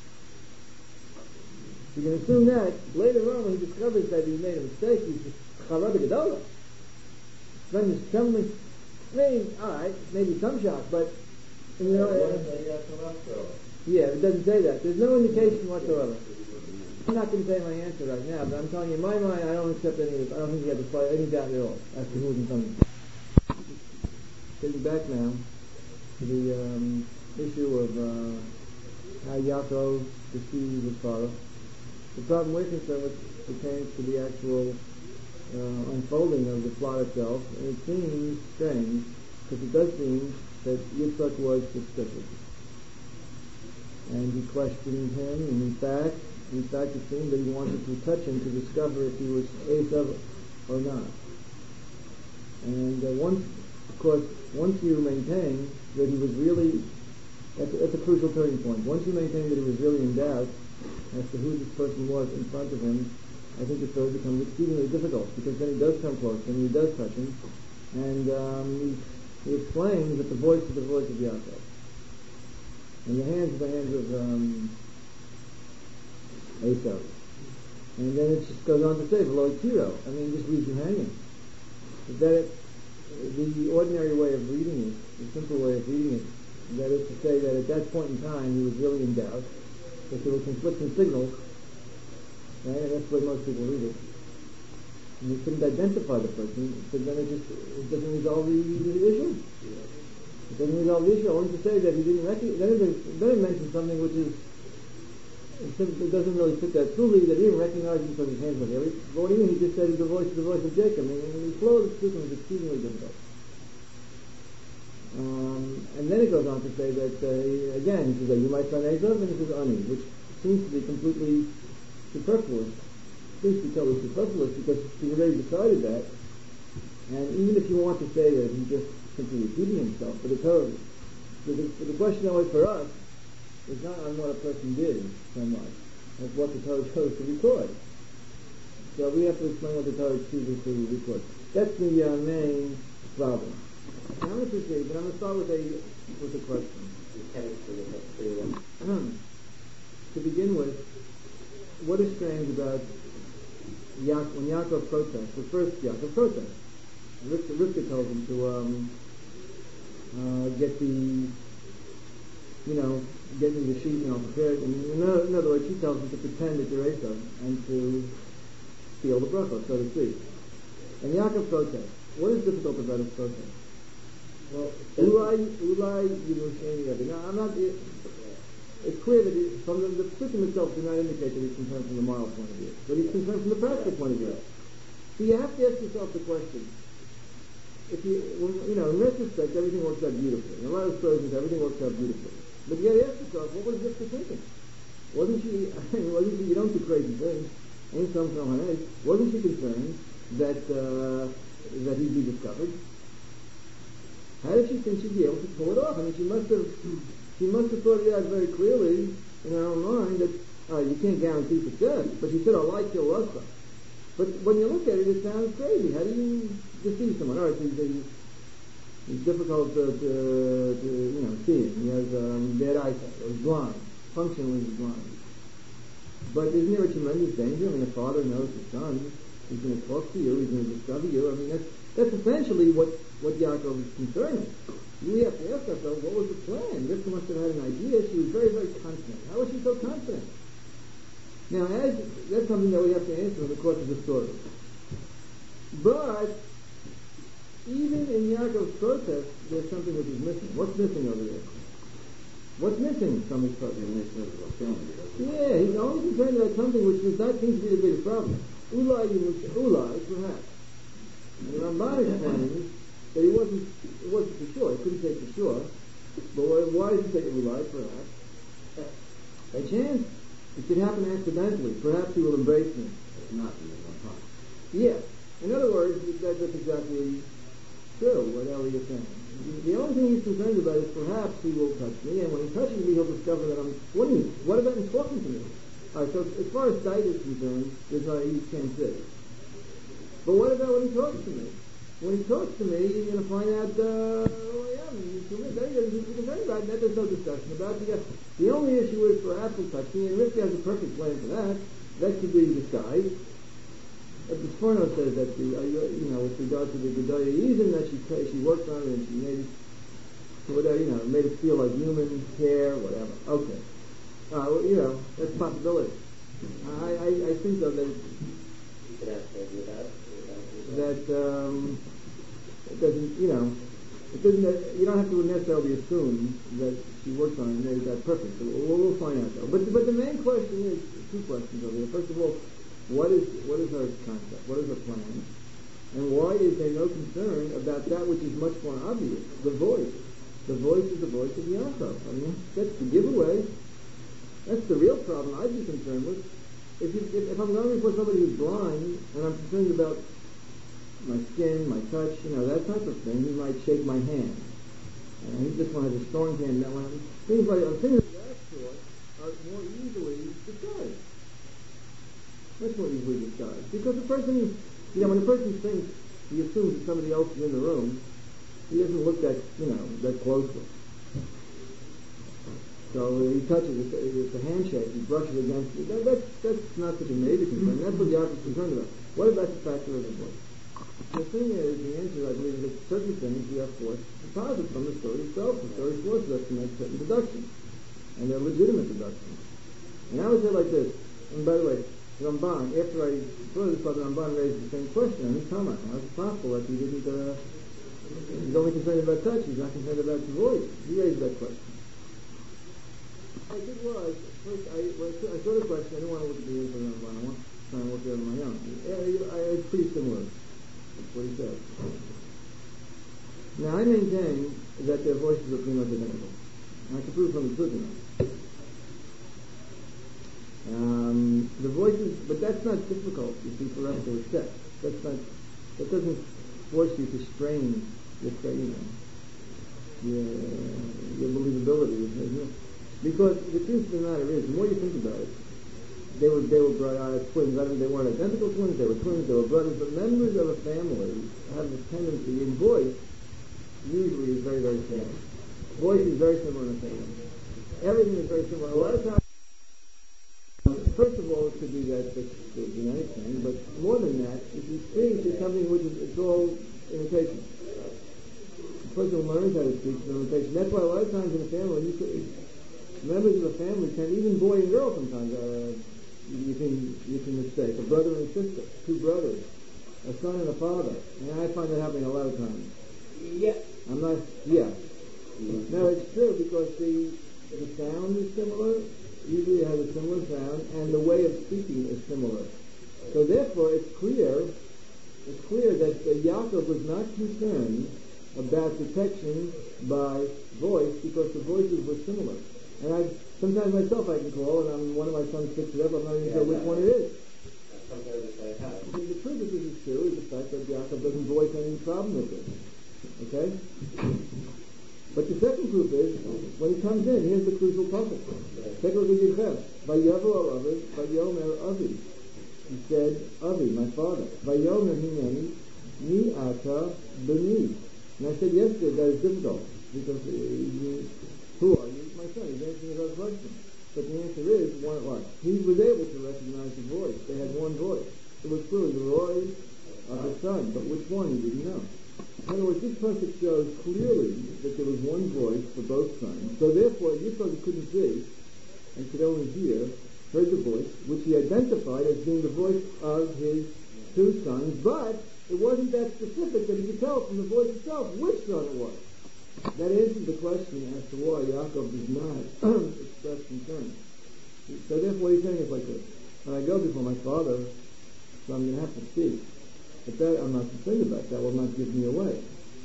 Speaker 2: You can assume that later on when he discovers that he made a mistake, he's Charad Gedolah. Then he's trembling. Maybe, alright, maybe some shock, but, you know, uh, yeah, it doesn't say that. There's no indication whatsoever. I'm not going to say my answer right now, but I'm telling you, in my mind, I don't accept any of this. I don't think you have to fight any doubt at all as to who's in front of you. Getting back now to the um, issue of uh, how Yaakov deceived his father. The problem we're concerned with pertains to the actual uh, unfolding of the plot itself, and it seems strange, because it does seem that Yitzchak was suspicious. And he questioned him, and in fact, in fact it seemed that he wanted to touch him to discover if he was Esav or not. And uh, once, of course, once you maintain that he was really, that's, that's a crucial turning point. Once you maintain that he was really in doubt as to who this person was in front of him, I think the story becomes exceedingly difficult, because then he does come close and he does touch him, and um, he, he explains that the voice is the voice of Yaakov, and the hands are the hands of um, Esau. And then it just goes on to say, V'lo Tiro. I mean, it just leaves you hanging. That it, the ordinary way of reading it, the simple way of reading it, that is to say that at that point in time he was really in doubt, that there were conflicting signals, right? And that's the way most people read it. And you couldn't identify the person, so then it just it doesn't resolve the, the issue. It doesn't resolve the issue. I wanted to say that he didn't recognize, then it, then it mentions something which is, it doesn't really fit that truly, that he didn't recognize him because his hands were there. But what do you mean? He just said the voice is the voice of Jacob. I mean, the flow of the speaking is exceedingly difficult. Um, and then it goes on to say that, uh, again, he says, are you my son Esav? And he says, Ani, which seems to be completely superfluous. Seems to be totally superfluous, because he's already decided that. And even if you want to say that he's just simply repeating himself, but it's her, the, the, the question always for us is not on what a person did so much, as what the Torah chose to record. So we have to explain what the Torah chooses to record. That's the uh, main problem. Now I'm going to proceed, but I'm going to start with a with a question. To begin with, what is strange about Ya- when Yaakov protests? The first Yaakov protests. Rivka, Rivka tells him to um, uh, get the, you know, getting the sheet, you know, prepared. And in other, in other words, she tells him to pretend that you're Esau and to steal the bracha, so to speak. And Yaakov protests. What is difficult about his protest? Well, Ulai, Ulai, Yerushalayim. Now, I'm not. It, it's clear that he, from the, the psukim itself do not indicate that he's concerned from the moral point of view, but he's concerned from the practical point of view. So you have to ask yourself the question: if you, when, you know, in retrospect, everything works out beautifully. In a lot of stories, everything works out beautifully. But you got to ask yourself, what was Rivka thinking? Wasn't she? Wasn't she? You don't do crazy things. Ain't some from her age. Wasn't she concerned that uh, that he'd be discovered? How did she think she'd be able to pull it off? I mean, she must have, she must have thought it out very clearly in her own mind that uh, you can't guarantee success. But she said, "I'll like your lust." But when you look at it, it sounds crazy. How do you deceive someone? All right, he's, he's difficult to, to, to, you know, see him. He has um, bad eyesight, or he's blind. Functionally, he's blind. But isn't there a tremendous danger? I mean, a father knows his son. He's going to talk to you. He's going to discover you. I mean, that's that's essentially what. what Yaakov is concerned with. We have to ask ourselves, what was the plan? Rivka must have had an idea. She was very, very confident. How was she so confident? Now, as that's something that we have to answer in the course of the story. But even in Yaakov's protest, there's something which is missing. What's missing over there? What's missing from his protest? Yeah, he's only concerned about something which does not seem to be the biggest problem. Ulai, Ulai, perhaps. And the Ramban explains that he wasn't, it wasn't for sure. He couldn't say for sure. But why, why did he say Ulai, perhaps? By chance. It could happen accidentally. Perhaps he will embrace me.
Speaker 3: It's not, there's no problem.
Speaker 2: Yes. In other words, that, that's exactly true, what Eli is saying. The, the only thing he's concerned about is perhaps he will touch me, and when he touches me, he'll discover that I'm, what do you mean? What about him talking to me? Alright, so as far as sight is concerned, there's no, he can't see. But what about when he talks to me? when he talks to me, you're going to find out uh, who I am. And you can, that doesn't you can say about that. There's no discussion about it. The, the only issue is for apple touching, and Rivka has a perfect plan for that. That could be disguised. But the Sforno says that the, uh, you know, with regard to the Gedalia Yizim, that she she worked on it and she made it, whatever, you know, made it feel like human hair, whatever. Okay, uh, well, you know, that's a possibility. I, I, I think though that
Speaker 3: You could ask her without, without,
Speaker 2: that um, it doesn't, you know, it doesn't. You don't have to necessarily assume that she worked on it and made that perfect. So we'll, we'll find out though. But but the main question is two questions over here. First of all, what is what is her concept? What is her plan? And why is there no concern about that which is much more obvious? The voice. The voice is the voice of Yaakov. I mean, that's the giveaway. That's the real problem I'd be concerned with. If, you, if, if I'm going before somebody who's blind and I'm concerned about my skin, my touch, you know, that type of thing, he might shake my hand. And he just wanted a strong hand. That one, things like things of that sort are more easily disguised. Much more easily disguised. Because the person, you know, when a person thinks, he assumes that somebody else is in the room, he doesn't look that, you know, that closely. So he touches it, it's a handshake, he brushes against it. That, that's, that's not such a major concern. That's what the author is concerned about. What about the factor of the voice? The thing is, the answer, I believe, is that certain things we are forced to posit from the story itself. The story forces us to make certain deductions. And they're legitimate deductions. And I would say like this, and by the way, Ramban, after I saw this, Father Ramban raised the same question on his comment. How is it possible that he didn't, uh, he's only concerned about touch, he's not concerned about the voice? He raised that question. I did was, first, I, when I saw the question, I didn't want to look at the answer on Ramban, I want to try and look at it on my own. I, I, it's pretty similar. That's what he said. Now, I maintain that their voices are pretty much identical. And I can prove from the Sugana. Um, the voices, but that's not difficult, you see, for us to accept. That's not, that doesn't force you to strain your, you know, your, your believability. You know. Because the truth of the matter is, the more you think about it, they were they were uh, twins. I mean, they weren't identical twins. They were twins. They were brothers. But members of a family have a tendency in voice. Usually, is very very similar. Voice is very similar in a family. Everything is very similar. A lot of times, first of all, it could be that it's the genetic thing. But more than that, if you speak, it's something which is it's all imitation. The person learns how to speak is imitation. That's why a lot of times in a family, you could, members of the family can, even boy and girl sometimes, uh, you can you can mistake. A brother and a sister, two brothers, a son and a father. And I find that happening a lot of times.
Speaker 3: Yeah.
Speaker 2: I'm not, yeah. Mm-hmm. No, it's true because the the sound is similar. Usually it has a similar sound, and the way of speaking is similar. So therefore, it's clear, it's clear that uh, Yaakov was not concerned about detection by voice because the voices were similar. And I sometimes myself I can call, and I'm, one of my sons picks it up. I'm not even yeah, sure which one it is.
Speaker 3: Sometimes it's like how.
Speaker 2: The truth of this is true is the fact that Yaakov doesn't voice any problem with it. Okay? But the second proof is, when he comes in, here's the crucial puzzle. Take a look at Yechem. Vayovu alavi, vayomer avi. He said, Avi, my father. Vayomer hineni, mi ata b'ni. And I said yesterday that is difficult, because uh, you, who are you? My son. He's answering his own question. But the answer is, one what? He was able to recognize the voice. They had one voice. It was clearly the voice of the son, but which one he didn't know. In other words, this passage shows clearly that there was one voice for both sons. So therefore, Yitzchak couldn't see and could only hear, heard the voice, which he identified as being the voice of his two sons, but it wasn't that specific that he could tell from the voice itself which son it was. That answers the question as to why Yaakov does not express concern. So therefore he's saying it like this. When I go before my father, so I'm going to have to speak. But that I'm not concerned about. That will not give me away.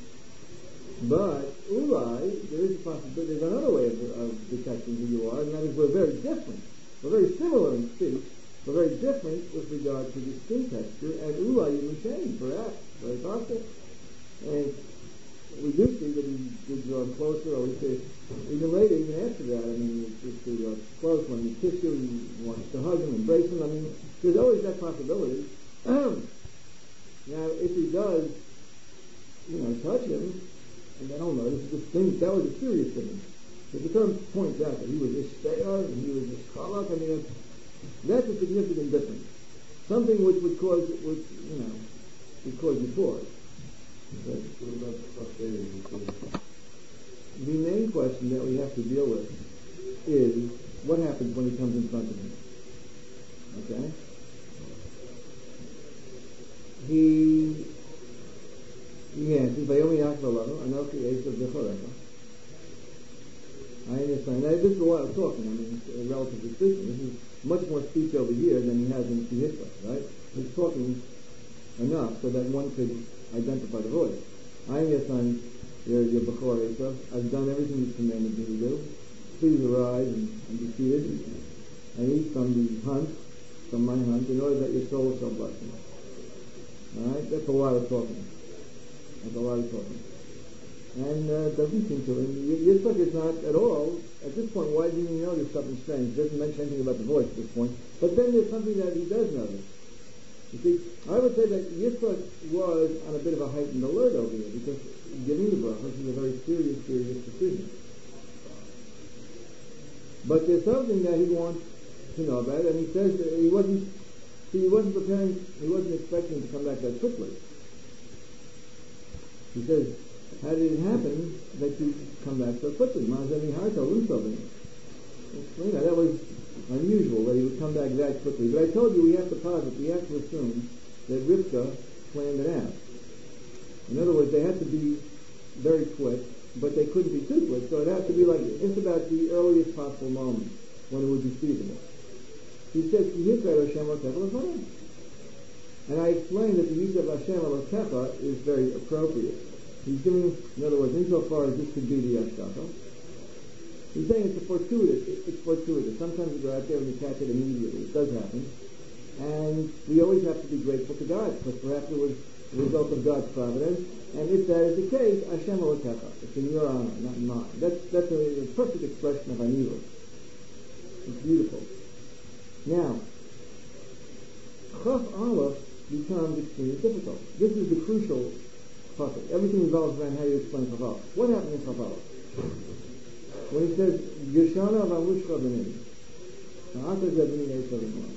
Speaker 2: But, Ulai, there is a possibility, there's another way of, of detecting who you are, and that is we're very different. We're very similar in speech. We're very different with regard to the skin texture, and Ulai even changed, perhaps. Very possible. And we do see that he did draw him closer, or we see, even later, even after that, I mean, it's just he draws close when he kisses you, he wants to hug him, embrace him. I mean, there's always that possibility. Now, if he does you know, touch him, and then, oh no, this is the thing, that was a serious thing. So the term points out that he was ishtayer, and he was ishchalak, I mean, that's a significant difference. Something which would cause, would, you know, would cause you pause. Okay. The main question that we have to deal with is what happens when he comes in front of him. Okay? He he answers, Vayomi Yaakov Anochi Esav Zechorecha. I understand. Now, this is a lot of talking, I mean, uh, relatively speaking. This is much more speech over here than he has in Kihitva, right? He's talking enough so that one could identify the voice. I am your son, your, your Bechor Esav. I've done everything you commanded me to do. Please arise and, and be seated and eat from the hunt, from my hunt, in order that your soul shall bless me. Alright? That's a lot of talking. That's a lot of talking. And uh, doesn't seem to. And Yitzchak is not at all, at this point, why didn't he know there's something strange? He doesn't mention anything about the voice at this point. But then there's something that he does notice. You see, I would say that Yitzchak was on a bit of a heightened alert over here, because giving the brachos is a very serious, serious decision. But there's something that he wants to know about, and he says that he wasn't, see, he wasn't preparing, he wasn't expecting to come back that quickly. He says, how did it happen that you come back so quickly? Ma'azemi Harta Lumsovin. Explain that. That was unusual that he would come back that quickly. But I told you we have to posit, we have to assume that Rivka planned it out. In other words, they had to be very quick, but they couldn't be too quick. So it had to be like just about the earliest possible moment when it would be feasible. He says, and I explained that the use of Hashem Elokecha is very appropriate. He's giving, in other words, insofar as this could be the Hashkafa, he's saying it's a fortuitous, it's fortuitous. Sometimes you go out there and you catch it immediately. It does happen. And we always have to be grateful to God, because perhaps it was the result of God's providence. And if that is the case, Hashem Elokecha. It's in your honor, not in mine. That's, that's a, a perfect expression of Anilut. It's beautiful. Now, Chaf Aleph becomes extremely difficult. This is the crucial topic. Everything revolves around how you explain Chaf Aleph. What happened in Chaf Aleph? When he says, Yeshana v'amushcha b'nei, ha'ata zebini yesha b'nei.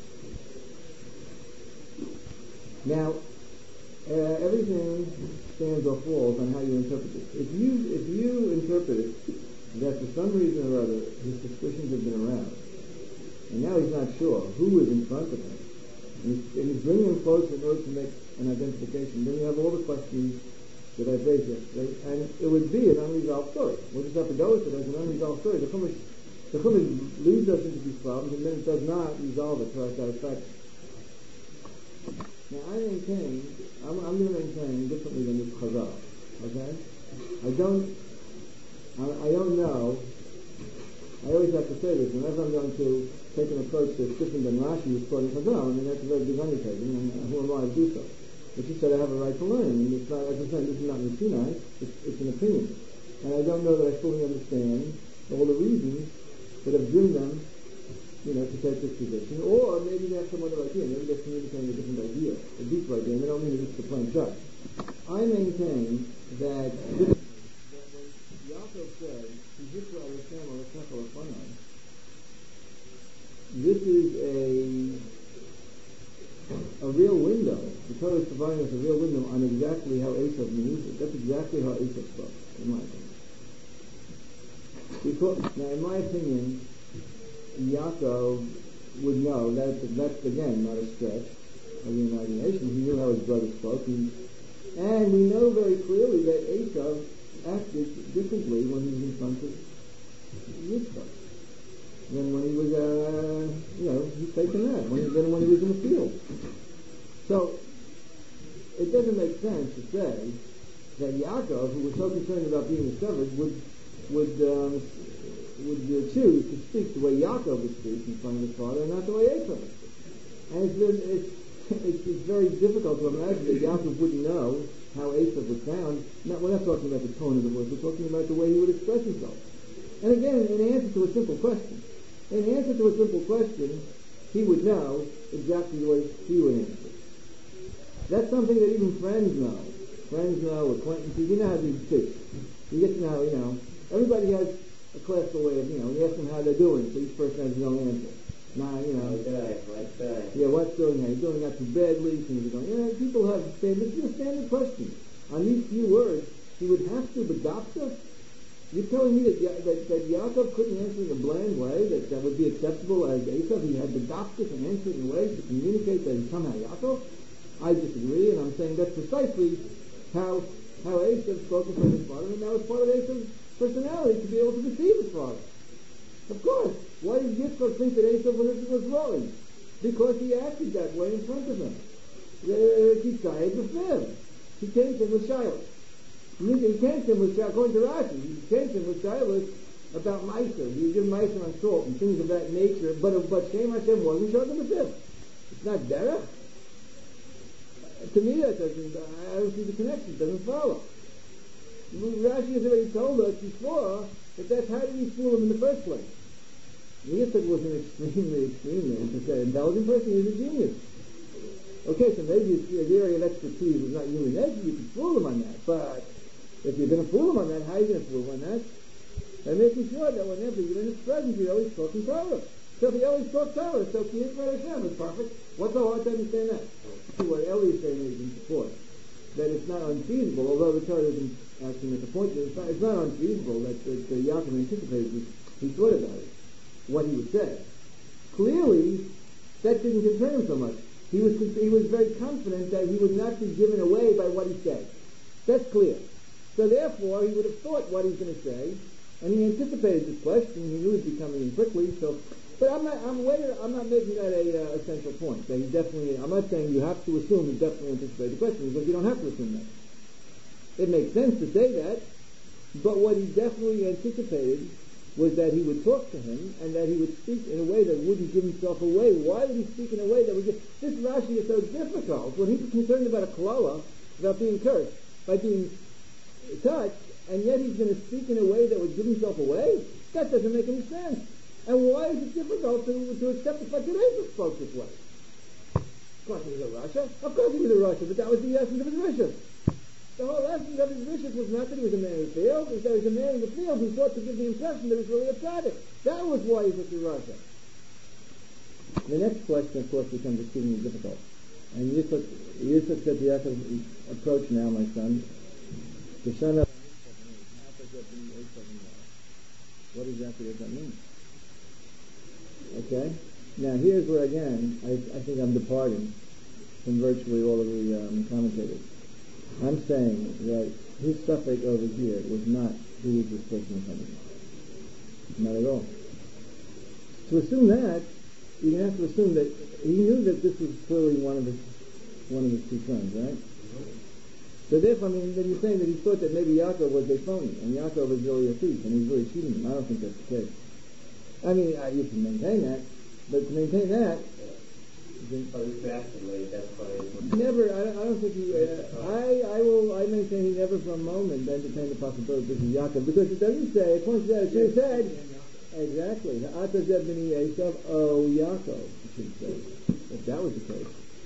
Speaker 2: Now, uh, everything stands or falls on how you interpret it. If you, if you interpret it that for some reason or other his suspicions have been aroused, and now he's not sure who is in front of him, and he's, and he's bringing him close in order to make an identification, then you have all the questions that I've raised yesterday, and it would be an unresolved story. We'll just have to go with it as an unresolved story. The Chumash, the Chumash leads us into these problems, and then it does not resolve it to our satisfaction. Now, I maintain, I'm, I'm going to maintain differently than this Chazal, okay? I don't, I, I don't know, I always have to say this, whenever I'm going to take an approach that's different than Rashi who's quoting Chazal, I mean, that's a very big undertaking, and who am I to do so? But you said I have a right to learn, and it's not, as I said, this is not Sinai, it's, it's an opinion. And I don't know that I fully understand all the reasons that have driven them, you know, to take this position. Or maybe they have some other idea, maybe they're communicating a different idea, a deeper idea, and they don't mean it, it's the plain shot. I maintain that this, that when Yaakov said, this is a a real window. The Torah is providing us a real window on exactly how Esav used it. That's exactly how Esav spoke, in my opinion. Because, now, in my opinion, Yaakov would know that that's again not a stretch of the imagination. He knew how his brother spoke, he, and we know very clearly that Esav acted differently when he was in front of Yitzchak than when he was, uh, you know, he's taken that, when he, than when he was in the field. So, it doesn't make sense to say that Yaakov, who was so concerned about being severed, would would um, would uh, choose to speak the way Yaakov would speak in front of his father, and not the way Esav would speak. And it's, it's, it's, it's very difficult to imagine that Yaakov wouldn't know how Esav would sound. Not, we're not talking about the tone of the voice, we're talking about the way he would express himself. And again, in answer to a simple question, in answer to a simple question, he would know exactly the way he would answer. That's something that even friends know. friends know, acquaintances, you know how these things. You get to know, you know, everybody has a classical way of, you know, you ask them how they're doing, so each person has his own answer. Now, you know,
Speaker 3: Okay, what's that?
Speaker 2: yeah, what's going on? You're doing not too badly, things are going, you know, people have standard, it's a standard question. On these few words, he would have to adopt us. You're telling me that, Ya- that, that Yaakov couldn't answer in a bland way, that that would be acceptable as Esav? He had to adopt us and answer in a way to communicate that he's somehow Yaakov? I disagree, and I'm saying that's precisely how how Esav spoke in front of his father, and that was part of Esav's personality to be able to deceive his father. Of course. Why did Yitzchak think that Esav was, was wrong? Because he acted that way in front of him. He tried to fail. He came to him with Shiloh. He came to him with, according to Rashi, he came to him with Shiloh about Meiser. He would give Meiser on salt and things of that nature, but but Shem Hashem wasn't showing him the fifth. It's not derech. To me, that doesn't, I don't see the connection. It doesn't follow. Rashi has already told us before that that's how did he fool him in the first place. Yitzchak was an extremely, extremely intelligent person. He was a genius. Okay, so maybe his area of expertise was not human nature. You could fool him on that. But if you're going to fool him on that, how are you going to fool him on that? By making sure that whenever you're in his presence, you're always talking Torah. So if he always talks Torah, so Kiyim Hashem is perfect. What's so hard to understand that? See, what Eli is saying is in support. That it's not unfeasible, although the Torah doesn't actually make a point, that it's not, it's not unfeasible that, that, that Yaakov anticipated this. He thought about it, what he would say. Clearly, that didn't concern him so much. He was he was very confident that he would not be given away by what he said. That's clear. So therefore, he would have thought what he's going to say, and he anticipated this question. He knew it would be coming in quickly. So, but I'm not I'm waiting, I'm not making that a uh, essential point. That he definitely. I'm not saying you have to assume he definitely anticipated the question, because you don't have to assume that. It makes sense to say that, but what he definitely anticipated was that he would talk to him and that he would speak in a way that wouldn't give himself away. Why would he speak in a way that would give... This Rashi is so difficult. When he's concerned about a kalala, about being cursed, by being touched, and yet he's going to speak in a way that would give himself away? That doesn't make any sense. And why is it difficult to, to accept the fact that Jesus spoke this way? Of course he was a Rasha. Of course he was a Rasha, but that was the essence of his Rishas. The whole essence of his Rishas was not that he was a man in the field, it was that he was a man in the field who thought to give the impression that he was really a tzaddik. That was why he was a Rasha. The next question, of course, becomes extremely difficult. And Yitzchak, Yitzchak said to Yaakov, approach now, my son. What exactly does that mean? Okay? Now here's where, again, I, I think I'm departing from virtually all of the um, commentators. I'm saying that his suffix over here was not who is this person coming from. Not at all. To assume that, you have to assume that he knew that this was clearly one of his one of his two sons, right? So therefore, I mean, then you're saying that he thought that maybe Yaakov was a phony, and Yaakov was really a thief, and he was really cheating him. I don't think that's the case. I mean, uh, you can maintain that, but to maintain that, never. I don't, I don't think he. Uh, I. I will. I maintain he never for a moment entertained the possibility this is Yaakov, because it doesn't say. It points to that. It should have said exactly. Atazeb b'ni Esav o Yaakov. It should say if that was the case.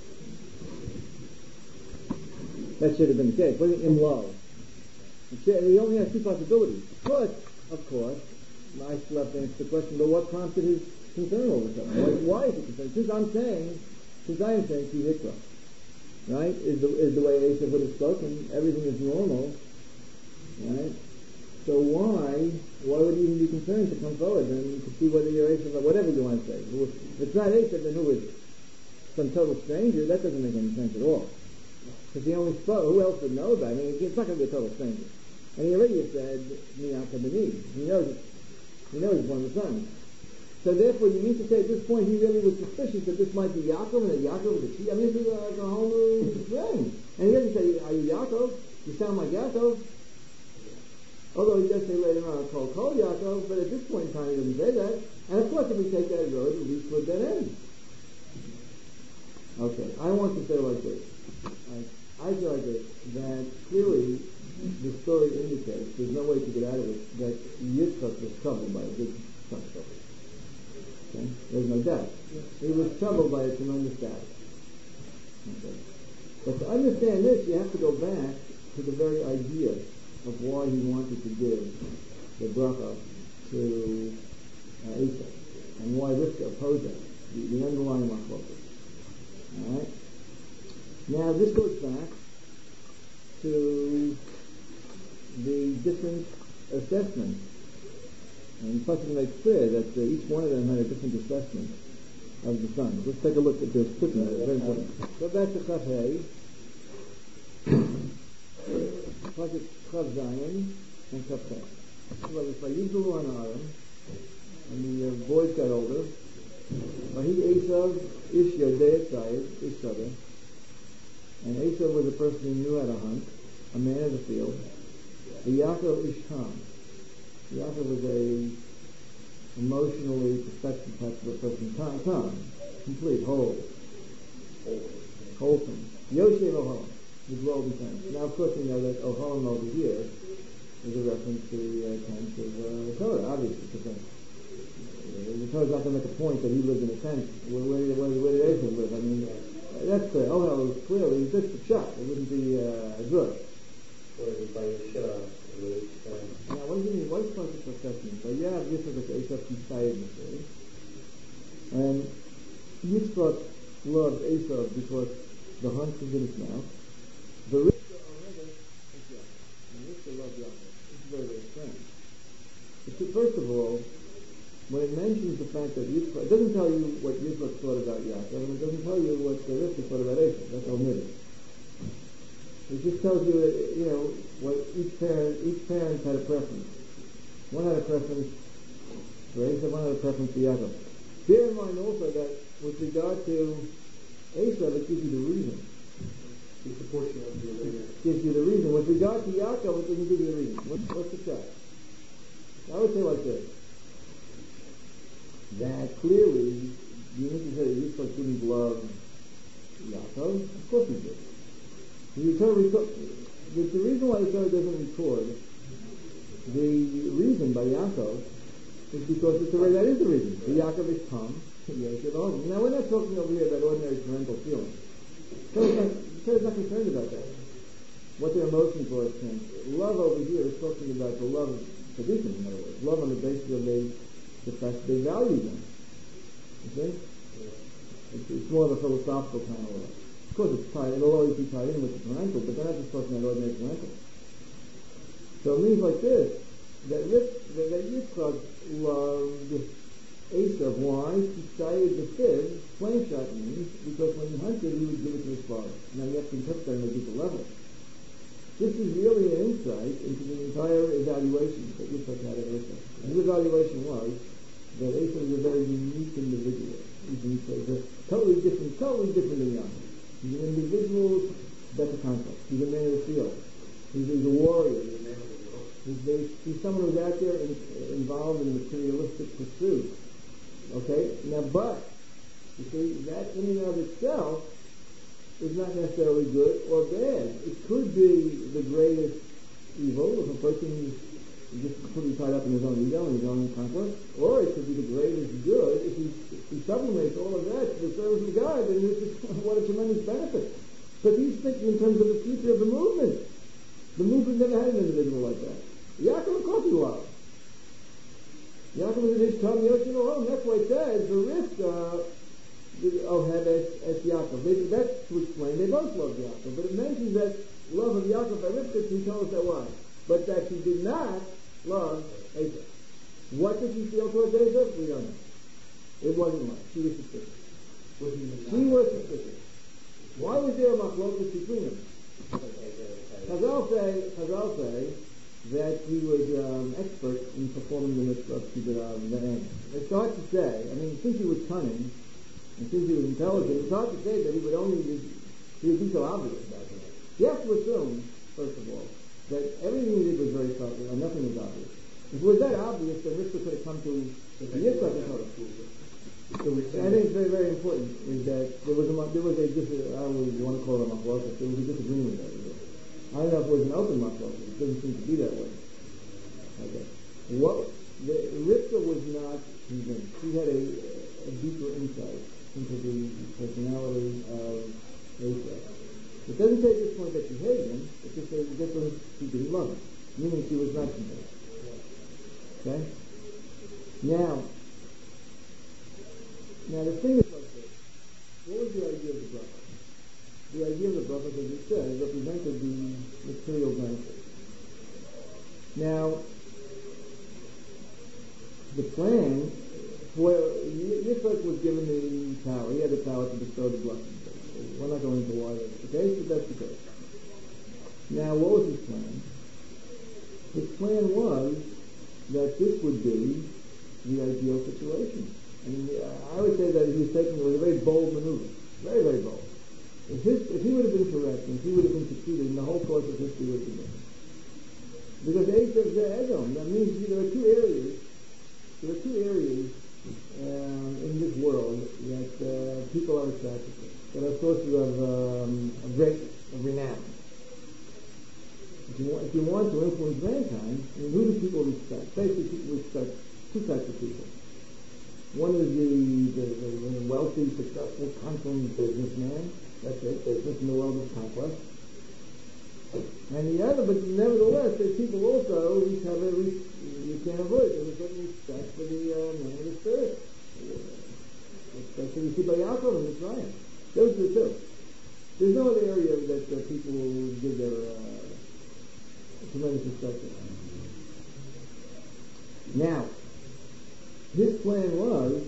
Speaker 2: That should have been the case. Wasn't in love. He only has two possibilities. But of course, I still have to answer the question. But what prompted his concern all of a sudden? Why, why is it concerned? Since I'm saying. Since I am saying Kihikra, right, is the, is the way Esav would have spoken, everything is normal, right? So why, why would he even be concerned to come forward and to see whether you're Esav or whatever you want to say? If it's not Esav, then who is it? Some total stranger? That doesn't make any sense at all. Because he only spoke, who else would know about it? I mean, it's not going to be a total stranger. And he already said, Miyaka B'ni. He knows it. He knows it's one of the sons. So therefore, you mean to say at this point he really was suspicious that this might be Yaakov and that Yaakov was a cheat? I mean, this is like a whole new thing. And he doesn't say, are you Yaakov? You sound like Yaakov. Although he does say later on, call call Yaakov, but at this point in time he doesn't say that. And of course, if we take that road, it leads toward that end. Okay, I want to say like this. I, I feel like this, that clearly the story indicates, there's no way to get out of it, that Yitzchak was troubled by a big son story. Okay? There's no doubt. He was troubled by a tremendous doubt. Okay. But to understand this, you have to go back to the very idea of why he wanted to give the bracha to uh, Esau, and why Rivka opposed that, the, the underlying machlokas. All right. Now this goes back to the different assessments, and the Pasuk makes clear that uh, each one of them had a different assessment of the sons. Let's take a look at this footnote. It's very important. Go back to Chav Hey, Pasuk Chav Zayin, and Chav Chet. Well, it's by Yigdal and Aaron, and the uh, boys got older. Vahi Esav Ish Yodei Tzayid, Ish Sada. And Esav was a person who knew how to hunt, a man of the field. The Yaakov Ish Ham. Yaakov was a emotionally perfected type of a person. Calm, calm, complete, whole, wholesome. Yoshev Ohalam, his worldly tent. Now, of course, we know that Ohalam over here is a reference to the uh, tent of uh, Torah, obviously, because uh, the Torah's not going to make a point that he lived in a tent. Where, where, where, where did Esav live? I mean, uh, that's clear. Ohel is clearly just a shot. It wouldn't be uh, good.
Speaker 3: Or by Yeshua.
Speaker 2: Now, what does it mean? What is concept of assessment? So, yeah, Yitzchak was Esav decided the story. And Yitzchak loved Esav because the hunt was in his mouth. The Rivka, however, is Yaakov. And Rivka loved Yaakov. This is very, very strange. But first of all, when it mentions the fact that Yitzchak, it doesn't tell you what Yitzchak thought about Yaakov, and it doesn't tell you what the Rivka thought about Esav. That's omitted. It just tells you that, you know, what each parent, each parent had a preference. One had a preference for Esav, one had a preference for Yaakov. Bear in mind also that with regard to Esav, it gives you the reason.
Speaker 3: It's the portion of the reason.
Speaker 2: It gives you the reason. With regard to Yaakov, it doesn't give you the reason. What's, what's the shot? I would say like this. That clearly, you need to say that Yitzchak didn't love Yaakov. Of course he did. The, Torah, the, the reason why the Torah doesn't record the reason by Yaakov is because it's the way that is the reason. The Yaakov is come, Yosef home. Now we're not talking over here about ordinary parental feelings. The Torah's not concerned about that. What their emotions were concerned. Love over here is talking about the love of Tzaddikim, in other words. Love on the basis of they, the fact that they value them. You see? It's, it's more of a philosophical kind of love. Of course, it's tied, it'll always be tied in with the parental, but they're not just talking about ordinary parental. So it means like this, that, that, that Yitzchak loved Esav. Why? He cited the sieve, flame shot means, because when he hunted, he would give it to his father. Now you have to interpret that on a deeper level. This is really an insight into the entire evaluation that Yitzchak had of Esav. And his evaluation was that Esav was a very unique individual. He's a totally different, totally different than Yaakov. He's an individual that's a conflict. He's a man of the field. He's, he's a warrior. He's, a man of the world. He's, he's someone who's out there in, involved in materialistic pursuit. Okay? Now, but, you see, that in and of itself is not necessarily good or bad. It could be the greatest evil if a person is just completely tied up in his own ego and his own conquest, or it could be the greatest good if he, if he sublimates all of that to the service of God, and this is what a tremendous benefit. But he's thinking in terms of the future of the movement. The movement never had an individual like that. Yaakov, of course, he was. Yaakov was in his tongue, Yoshino, oh, and that's why it says, the risk uh, of had as, as Yaakov. They, that's to explain, they both loved Yaakov, but it mentions that love of Yaakov by Rivka, he told us that why. But that she did not love Esav. What did she feel towards Esav? We don't know. It wasn't love. She was suspicious. She was suspicious. Why was there a machlokas between them? Chazal say, Chazal say that he was um, expert in performing the mitzvah of the end. It's hard to say. I mean, since he was cunning, and since he was intelligent, it's hard to say that he would only be, he would be so obvious about it. You have to assume, first of all, that everything he did was very subtle, and nothing was obvious. If it was that obvious, then Rivka could have come to the Yitzchak and told him. I think it's very, very important is that there was a, there was a, I don't know if you want to call it a machlokas, there was a disagreement over there. I don't know if it was an open machlokas, it doesn't seem to be that way. Okay. What, the, Rivka was not convinced. She had a, a deeper insight into the personality of Esav. It doesn't say at this point that she hated him, it just says at this point she didn't love him, meaning she was not convinced. Okay? Now, now the thing is like this. What was the idea of the bracha? The idea of the bracha, as we said, represented the material benefit. Now, the plan, well, Yitzchak was given the power. He had the power to bestow the blessing. We're not going into why that's the case, but that's the case. Now, what was his plan? His plan was that this would be the ideal situation. I mean, I would say that he was taking, it was a very bold maneuver. Very, very bold. If, his, if he would have been correct, and if he would have been succeeded, the whole course of history would have been different. Because Esav Edom, that means there are two areas, there are two areas um, in this world that uh, people are attracted to, that are sources of, um, of greatness, of renown. If you, want, if you want to influence mankind, I mean, who do people respect? Basically, people respect two types of people. One is the, the, the, the wealthy, successful, confident businessman. That's it, business in the world of conquest. And the other, but nevertheless, there's people also who have a, you can't avoid, there's a certain respect for the uh, man of the spirit. Especially you see by Yaakov and Mitzrayim. Those are the two. There's no other area that uh, people give their uh, tremendous respect to. Now, his plan was,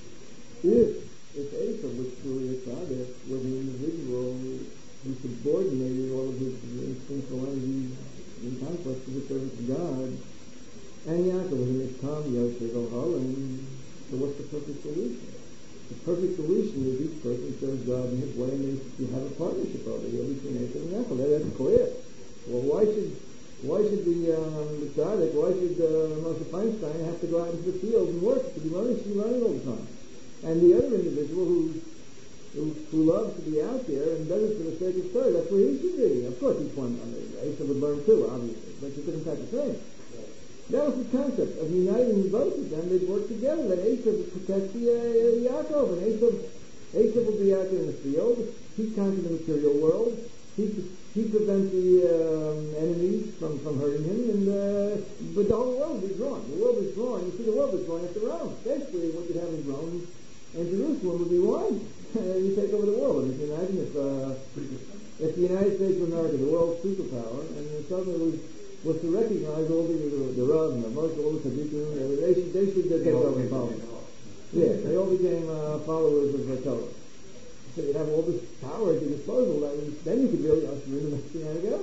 Speaker 2: if if Esav was truly a tzaddik, was an individual who subordinated all of his instinctual energies in conquest to the service of God, and Yaakov was in his calm, Yosef, Ohalim, so what's the perfect solution? The perfect solution is each person serves God in his way, and you have a partnership over here between Esav and Yaakov. That's clear. Well, why should why should the um, the tzaddik, why should uh, Moshe Feinstein have to go out into the field and work? To be learning, should be learning all the time. And the other individual who, who who loves to be out there and does it for the sake of Torah, that's where he should be. Of course, each one, I mean, Esav would learn too, obviously, but it's a different type of thing. That was the concept of uniting both of them. They'd work together. That Esav would protect the uh, Yaakov, and Esav, Esav would be out there in the field. He'd conquer the material world. He'd, he'd prevent the um, enemies from, from hurting him, and uh, but the whole world was drawn. The world was drawn. You see, the world was drawn after Rome. Basically, what you'd have in Rome and Jerusalem would be one. You take over the world. I mean, can you imagine if uh, if the United States of America, the world's superpower, and then suddenly was was to recognize all the the, the Rav and the Moshe, all the Tzaddikim, they should they should get over power. Yeah, they all became uh, followers of the Torah. So you'd have all this power at your disposal. That was, then you could really usher in the Messianic era.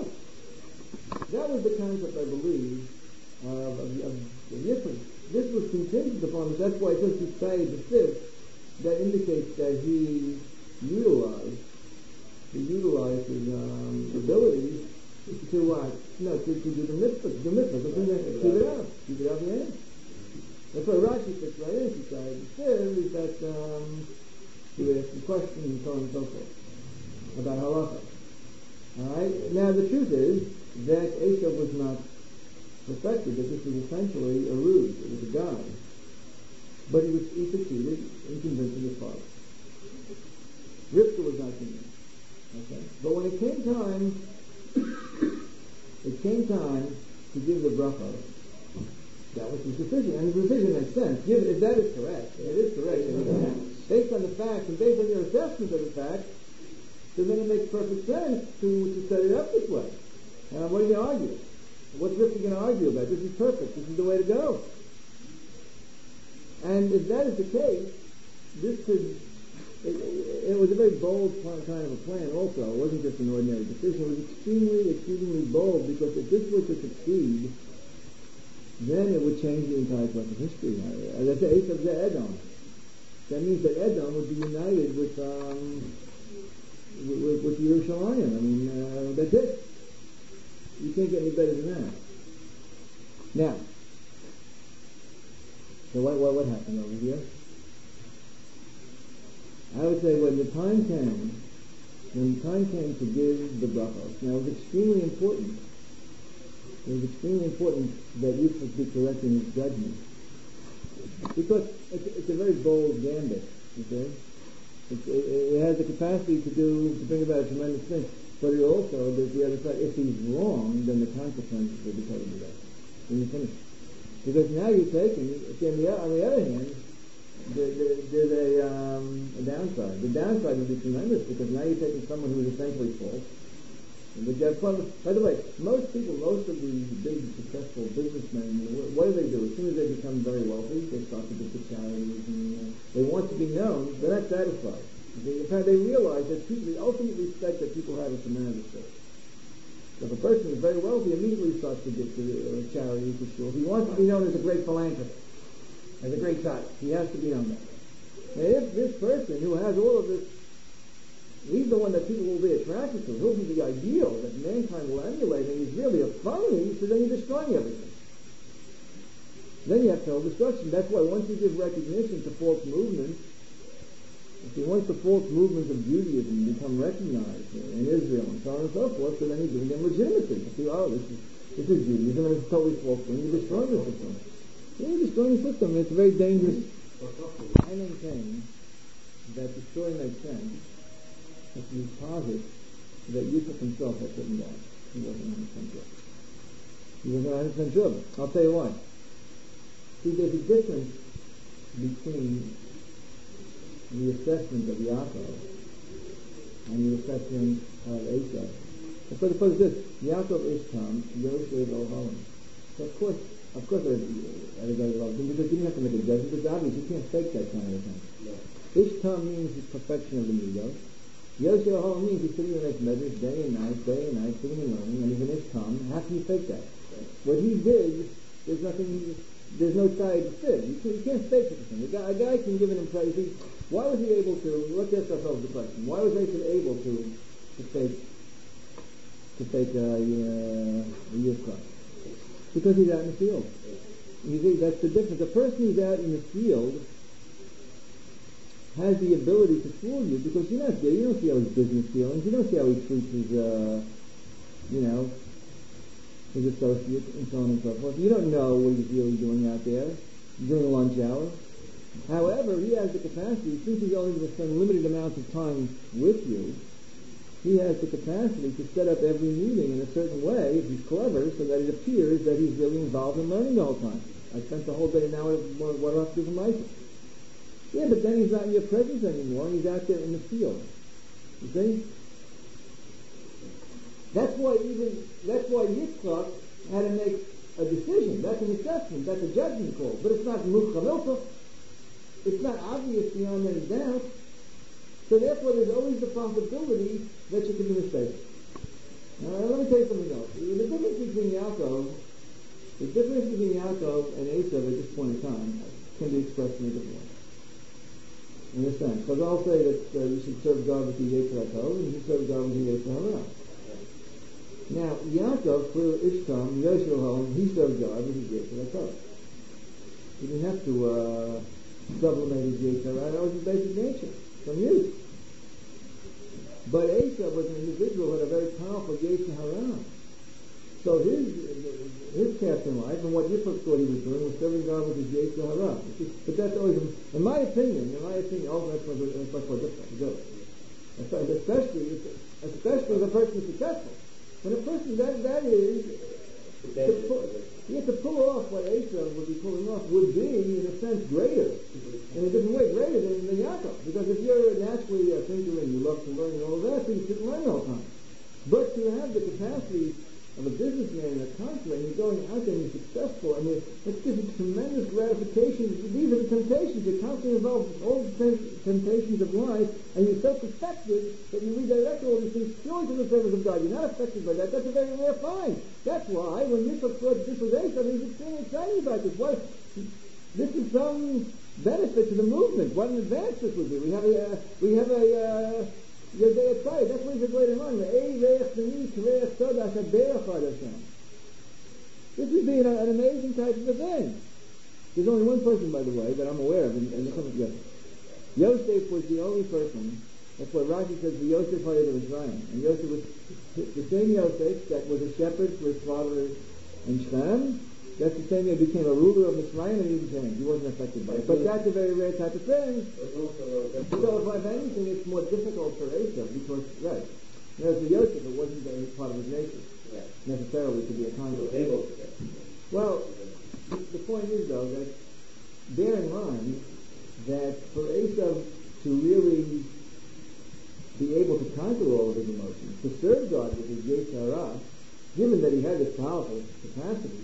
Speaker 2: That was the concept, I believe, of, of, of the difference. This was contingent upon this. That's why it says to say the fifth. That indicates that he utilized, he utilized his um, abilities to what? Uh, no, to, to do the mitzvah, the mitzvah, to keep it out, keep it out the end. That's why Rashi fits right in. He said, the fifth is that um, he would ask some questions and so on and so forth about halacha. All right. Now the truth is that Esav was not perfected. That this was essentially a ruse. It was a guide. But he, was, he succeeded in convincing his father. Rivka was not convinced. Okay? But when it came time, it came time to give the bracha, that was his decision. And his decision makes sense. Give, if that is correct, if it is correct, based on the facts and based on your assessment of the facts, then it makes perfect sense to, to set it up this way. And what are you going to argue? What's Rivka going to argue about? This is perfect. This is the way to go. And if that is the case, this could, it, it was a very bold kind of a plan also. It wasn't just an ordinary decision. It was extremely, exceedingly bold, because if this were to succeed, then it would change the entire course of history. As I say, Esav the Edom. That means that Edom would be united with, um, with, with Yerushalayim. I mean, uh, that's it. You can't get any better than that. Now, so what, what, what happened over here? I would say when the time came, when the time came to give the brachos, now it was extremely important. It was extremely important that Yitzchak be correct in his judgment. Because it's, it's a very bold gambit, you see. It, it, it has the capacity to do, to bring about a tremendous thing. But it also, there's the other side. If he's wrong, then the consequences will be totally different. When you finish. Because now you're taking, on the, on the other hand, there, there, there's a, um, a downside. The downside will be tremendous because now you're taking someone who is essentially false. And they get fun. By the way, most people, most of the big successful businessmen, what do they do? As soon as they become very wealthy, they start to give to charities and uh, they want to be known. They're not satisfied. They, in fact, they realize that people, the ultimate respect that people have is tremendous. So if a person is very wealthy, immediately starts to give to uh, charities, to schools. He wants to be known as a great philanthropist, as a great guy. He has to be known that. Now, if this person who has all of this, he's the one that people will be attracted to. He'll be the ideal that mankind will emulate, and he's really a phony, so then you're destroying everything. Then you have total destruction. That's why once you give recognition to false movements, if you want the false movements of Judaism become recognized in Israel and so on and so forth, so then you're giving them legitimacy. You see, oh, this is, this is Judaism and it's totally false. Then you're destroying the system. Then you're destroying the system. It's very dangerous. I maintain that the story makes sense if you posit that Yusuf himself had written down. He wasn't one hundred percent sure. He wasn't one hundred percent sure. I'll tell you why. See, there's a difference between the assessment of Yaakov and the assessment of Esau. But the point is this: Yaakov Ishtam, Yosef Ohalim. So of course, of course, everybody loves him because you didn't have to make a judgment. It's obvious you can't fake that kind of thing. No. Ishtam means the perfection of the midos. Yosef Ohalim means he's sitting in his measures day and night, day and night, sitting and learning, and he's an Ishtam. How can you fake that? What he did, there's nothing. There's no side to fit. You, you can't fake such a thing. A guy, a guy can give an impression. Why was he able to? Let's ask ourselves the question: why was Esau able to to fake to fake a, uh, a Yitzchak? Because he's out in the field. You see, that's the difference. The person who's out in the field has the ability to fool you because you're not there. You don't see how his business dealings. You don't see how he treats his, uh, you know, his associates and so on and so forth. You don't know what he's really doing out there during lunch hour. However, he has the capacity, since he's only going to spend limited amounts of time with you, he has the capacity to set up every meeting in a certain way, if he's clever, so that it appears that he's really involved in learning the whole time. I spent the whole day now, what, what do I have to do for myself? Yeah, but then he's not in your presence anymore, and he's out there in the field. You see? That's why even, that's why Yitzchak had to make a decision. That's an assessment. That's a judgment call. But it's not Mukhamilta. It's not obvious beyond any doubt. So therefore there's always the possibility that you can do mistakes. Now let me tell you something else. The difference between Yaakov, the difference between Yaakov and Esau at this point in time can be expressed in a different way. In a sense. Because I'll say that uh, you should serve God with the Yetzer HaTov and you should serve God with the Yetzer Hara. Now, Yaakov, through Ishtam, Yosef, he served God with his Yetzer HaTov. He didn't have to uh, sublimate his Yetzer Hara. That was his basic nature, from youth. But Esau was an individual who had a very powerful Yetzer Hara. So his his path in life and what Yitzchak thought he was doing was serving God with his Yetzer Hara. But that's always, in my opinion, in my opinion, oh, that's much more difficult to do. Especially, especially if a person is successful. When a person, that, that is, to pull, you have to pull off what Esau would be pulling off would be, in a sense, greater, in a different way, greater than, than Yaakov. Because if you're naturally a thinker and you love to learn and all of that, then you should learn all the time. But to have the capacity of a businessman in a country, and you're going out there and you're successful, and you're, that gives you tremendous gratification. These are the temptations. You're constantly involved in all the temptations of life, and you're so perfected that you redirect all these things purely to the service of God. You're not affected by that. That's a very rare find. That's why when Yitzchak thought this was Esau, he was extremely excited about this. What, this is some benefit to the movement. What an advance this would be. We have a, uh, we have a, uh, Your day of sight. That's what he's going to run. This would be an, an amazing type of event. There's only one person, by the way, that I'm aware of. In, in the yes. Yosef was the only person. That's what Rashi says, the Yosef Hayat of Israel. And Yosef was the same Yosef that was a shepherd for his father in Shem. That's the same way he became a ruler of Mitzrayim and he became. He wasn't affected by it. But that's a very rare type of thing. So if anything, it's more difficult for Esau because, right, Whereas for Yosef, it wasn't a part of his nature,
Speaker 3: Yeah.
Speaker 2: necessarily to be a
Speaker 3: He was
Speaker 2: convert.
Speaker 3: able to get.
Speaker 2: Well, the point is, though, that bear in mind that for Esav to really be able to conquer all of his emotions, to serve God with his Yetzirah, given that he had this powerful capacity,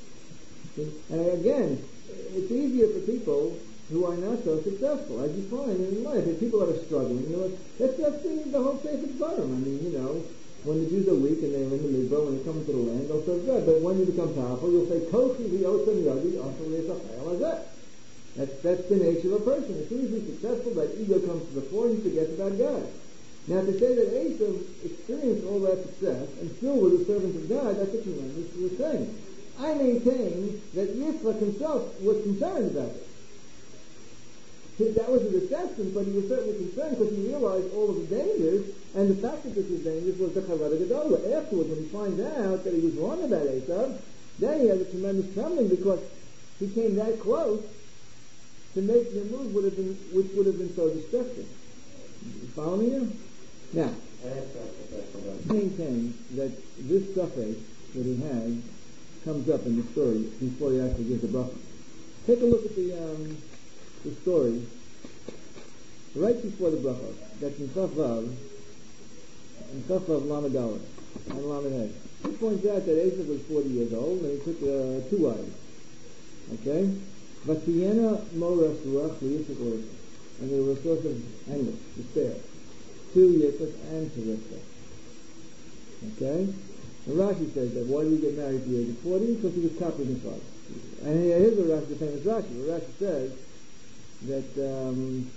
Speaker 2: and again, it's easier for people who are not so successful, as you find in life. If people that are struggling, you know, that's, that's the, the whole faith of Bottom. I mean, you know, when the Jews are weak and they're in the middle, when they come into the land, they'll serve God. But when you become powerful, you'll say, Kochi v'yotzim yadi, also v'yisachayel hazeh. That's, that's the nature of a person. As soon as he's successful, that ego comes to the fore and he forgets about God. Now, to say that Esav experienced all that success and still was a servant of God, that's a tremendous thing. I maintain that Yitzchak himself was concerned about it. That was a deception, but he was certainly concerned because he realized all of the dangers, and the fact that this was dangerous was the Chavada Gedola. Afterwards, when he finds out that he was wrong about Esav, then he has a tremendous trembling because he came that close to making a move would have been, which would have been so destructive. You follow me now? Now, I maintain that this suffix that he had comes up in the story before he actually gives the bracha. Take a look at the um, the story right before the bracha. That's in Chaf Vav, in Chaf Vav Lamed Aleph and Lamed Hey. He points out that Esav was forty years old and he took uh, two wives. Okay? Vatiyena Moras Ruach Yitzchak Orah, and they were a source of anguish, despair, to Yitzchak and to Rivka. Okay? And Rashi says that why did he get married at the age of forty? Because he was copying his father. And here's what Rashi, the famous Rashi. Where Rashi says that um,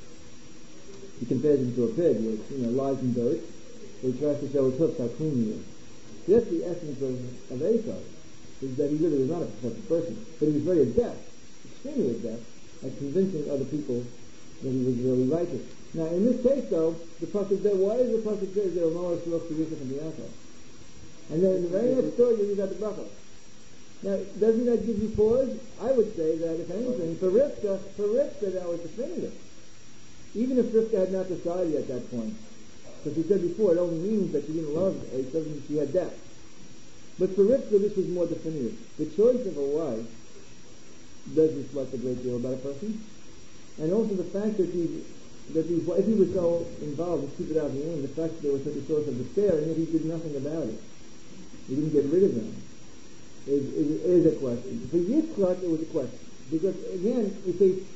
Speaker 2: he compares him to a pig, which you know lies in dirt. So he tries to show his hoofs how clean he is. So that's the essence of, of Esau, is that he really was not a perfect person, but he was very adept, extremely adept, at convincing other people that he was really righteous. Now, in this case, though, the pasuk there, why does the pasuk say there are more Shloch to Yitzchak and Yaakov? And then in the very next story, you read out the bracha. Now, doesn't that give you pause? I would say that, if anything, for Rivka, for Rivka, that was definitive. Even if Rivka had not decided at that point. Because we said before, it only means that she didn't love Esav and she had death. But for Rivka, this was more definitive. The choice of a wife does reflect a great deal about a person. And also the fact that these, that these, if he was so involved in stupid out of the aim, the fact that they were such a source of despair, and yet he did nothing about it. He didn't get rid of them. Is, is, is a question. For Yitzchak, it was a question. Because, again, you see,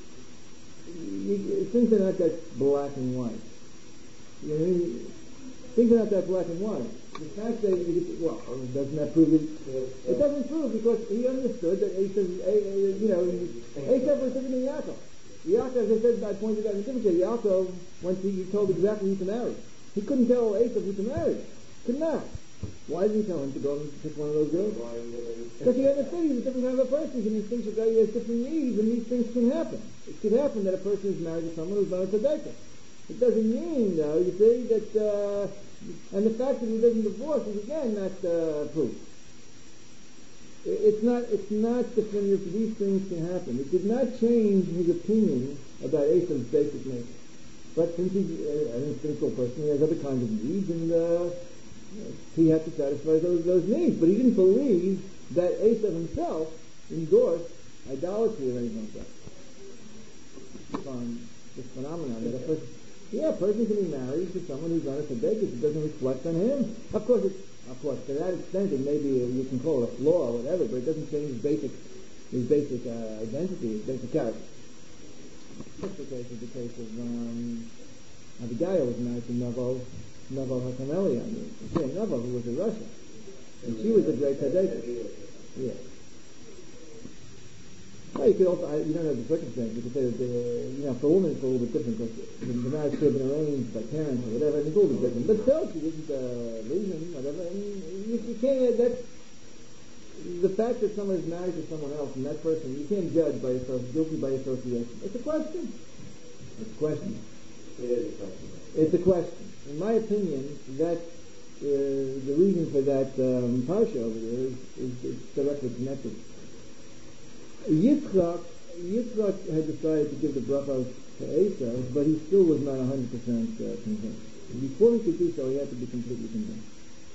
Speaker 2: you, things are not that black and white. You know, things are not that black and white. The fact that, you, well, doesn't that prove it? It doesn't prove because he understood that Esav, you know, Esav was different than Yaakov. Yaakov, as I said, I pointed out in the difference, Yaakov, once he, he told exactly who to marry. He couldn't tell Esav who to marry. Could not. Why did he tell him to go and pick one of those girls? Because he understood he's a different kind of a person, and these things are very different needs, and these things can happen. It could happen that a person is married to someone who's not a tzedekah. It doesn't mean, though, you see, that, uh, and the fact that he doesn't divorce is again not uh, proof. It's not, it's not definitive that these things can happen. It did not change his opinion about Esav's basic nature. But since he's uh, an instinctual person, he has other kinds of needs, and uh, he had to satisfy those, those needs. But he didn't believe that Esav himself endorsed idolatry or anything like that. On this phenomenon that a person, yeah, a person can be married to someone who's not a tzedekah. It doesn't reflect on him. Of course, it, of course, to that extent, it maybe you can call it a flaw or whatever, but it doesn't change his basic, his basic uh, identity, his basic character. That's the case of the case of um, Abigail was married to Navo, Navo Hakameli, I mean, yeah, Navo, who was a Russian, and she was a great tzedekah. Yeah. Well, you could also, I, you don't know the circumstances, you could say that, the, you know, for a woman it's a little bit different, because the, the marriage could have been arranged by parents or whatever, and it's a little bit different. But still, she didn't uh, leave him, whatever, and you, you can't, that's, the fact that someone is married to someone else, and that person, you can't judge by yourself, guilty by association. It's a question. It's a question.
Speaker 3: It is a question.
Speaker 2: It's a question. In my opinion, that, uh, the reason for that um, parsha over there is, is, is directly connected. Yitzchak, Yitzchak had decided to give the bracha to Esav, but he still was not one hundred percent uh, convinced. Before he could do so, he had to be completely convinced.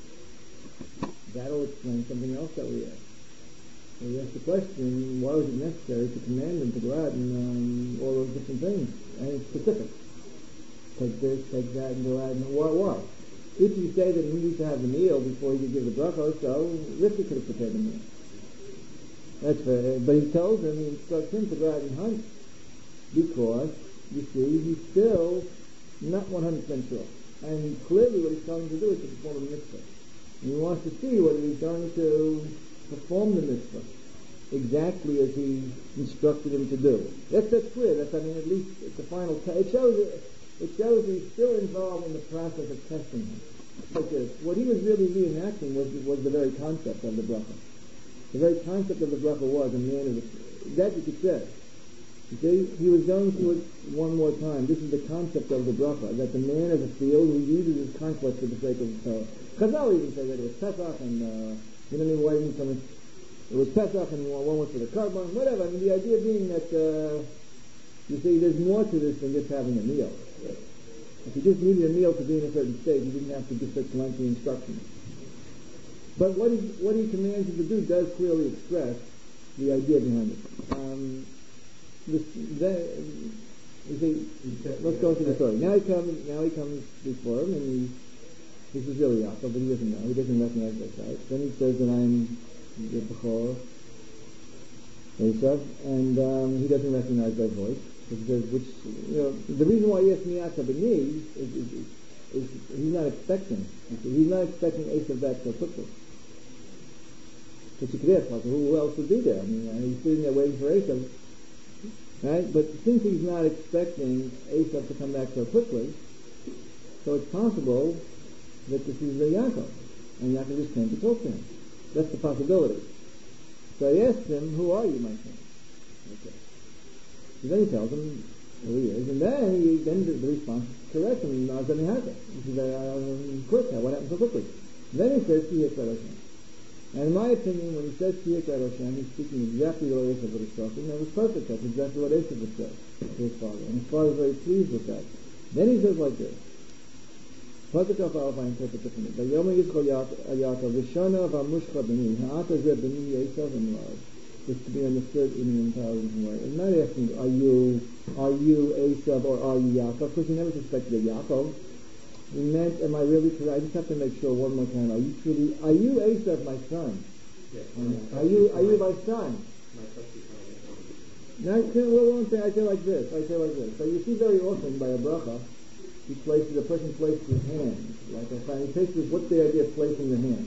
Speaker 2: That'll explain something else that we asked. So we asked the question, why was it necessary to command him to go out and um, all those different things? And it's specific. Take this, take that, and go out, and why? Why? If you say that he needs to have the meal before he could give the bracha, so Rivka could have prepared the meal. That's fair. But he tells him, he instructs him to go out and hunt. Because, you see, he's still not one hundred percent sure. And clearly what he's telling him to do is to perform a mitzvah. And he wants to see whether he's going to perform the mitzvah exactly as he instructed him to do. That's, that's clear. That's, I mean, at least it's the final test. It shows, it shows he's still involved in the process of testing him. Like this. What he was really reenacting was, was the very concept of the bracha. The very concept of the bracha was a man is a, that you could say. You see, he was going through it one more time. This is the concept of the bracha, that the man is a field who uses his conflict for the sake of the Torah. Chazal even say that it was Pesach, and uh, you know what I mean, why didn't someone, it was Pesach, and one was for the carbon, whatever. I mean, the idea being that, uh, you see, there's more to this than just having a meal. If you just needed a meal to be in a certain state, you didn't have to give such lengthy instructions. But what he, what he commands you to do does clearly express the idea behind it. Um, this, that, you see, let's go into the story. Now he comes, now he comes before him, and he, this is really Yaakov, but he doesn't know. He doesn't recognize that sight. Then he says that I'm the Bechor, Esav, and um, he doesn't recognize that voice. He says, which, you know, the reason why he asked me Yaakov and me is, is, is, is he's not expecting. He's not expecting Esav back so quickly. But you could ask, like, who else would be there? I mean, he's sitting there waiting for Esav, right? But since he's not expecting Esav to come back so quickly, so it's possible that this is the Yaakov, and Yaakov just came to talk to him. That's the possibility. So he asked him, "Who are you, my son?" Okay. And then he tells him who he is, and then he, then the, the response is correct, and Nazani has it. He says, uh, "Quick, what happened so quickly?" Then he says, "Tiyek Hashem." And in my opinion, when he says Tiyek Hashem, he's speaking exactly the way Esav would have spoken. That was perfect. That's exactly what Esav would say to his father, and his father is very pleased with that. Then he says like this. Pasuk of Alpha, I interpret differently. Vayom Yizchol Yaakov, Rishona v'amushcha b'ni, ha'ata zeh b'ni Esav and love. This to be understood in an entirely different way. I'm not asking, are you, are you Esav or are you Yaakov? Because he never suspected a Yaakov. He meant, am I really correct? I just have to make sure one more time. Are you truly, are you Esav, my son?
Speaker 3: Yes.
Speaker 2: Um, are you, are you my son?
Speaker 3: My trusty son.
Speaker 2: Now, well, one thing, I say like this, I say like this. So you see very often by a bracha, he places, the person places his hands. Like I find, he takes this, what's the idea of placing the hands?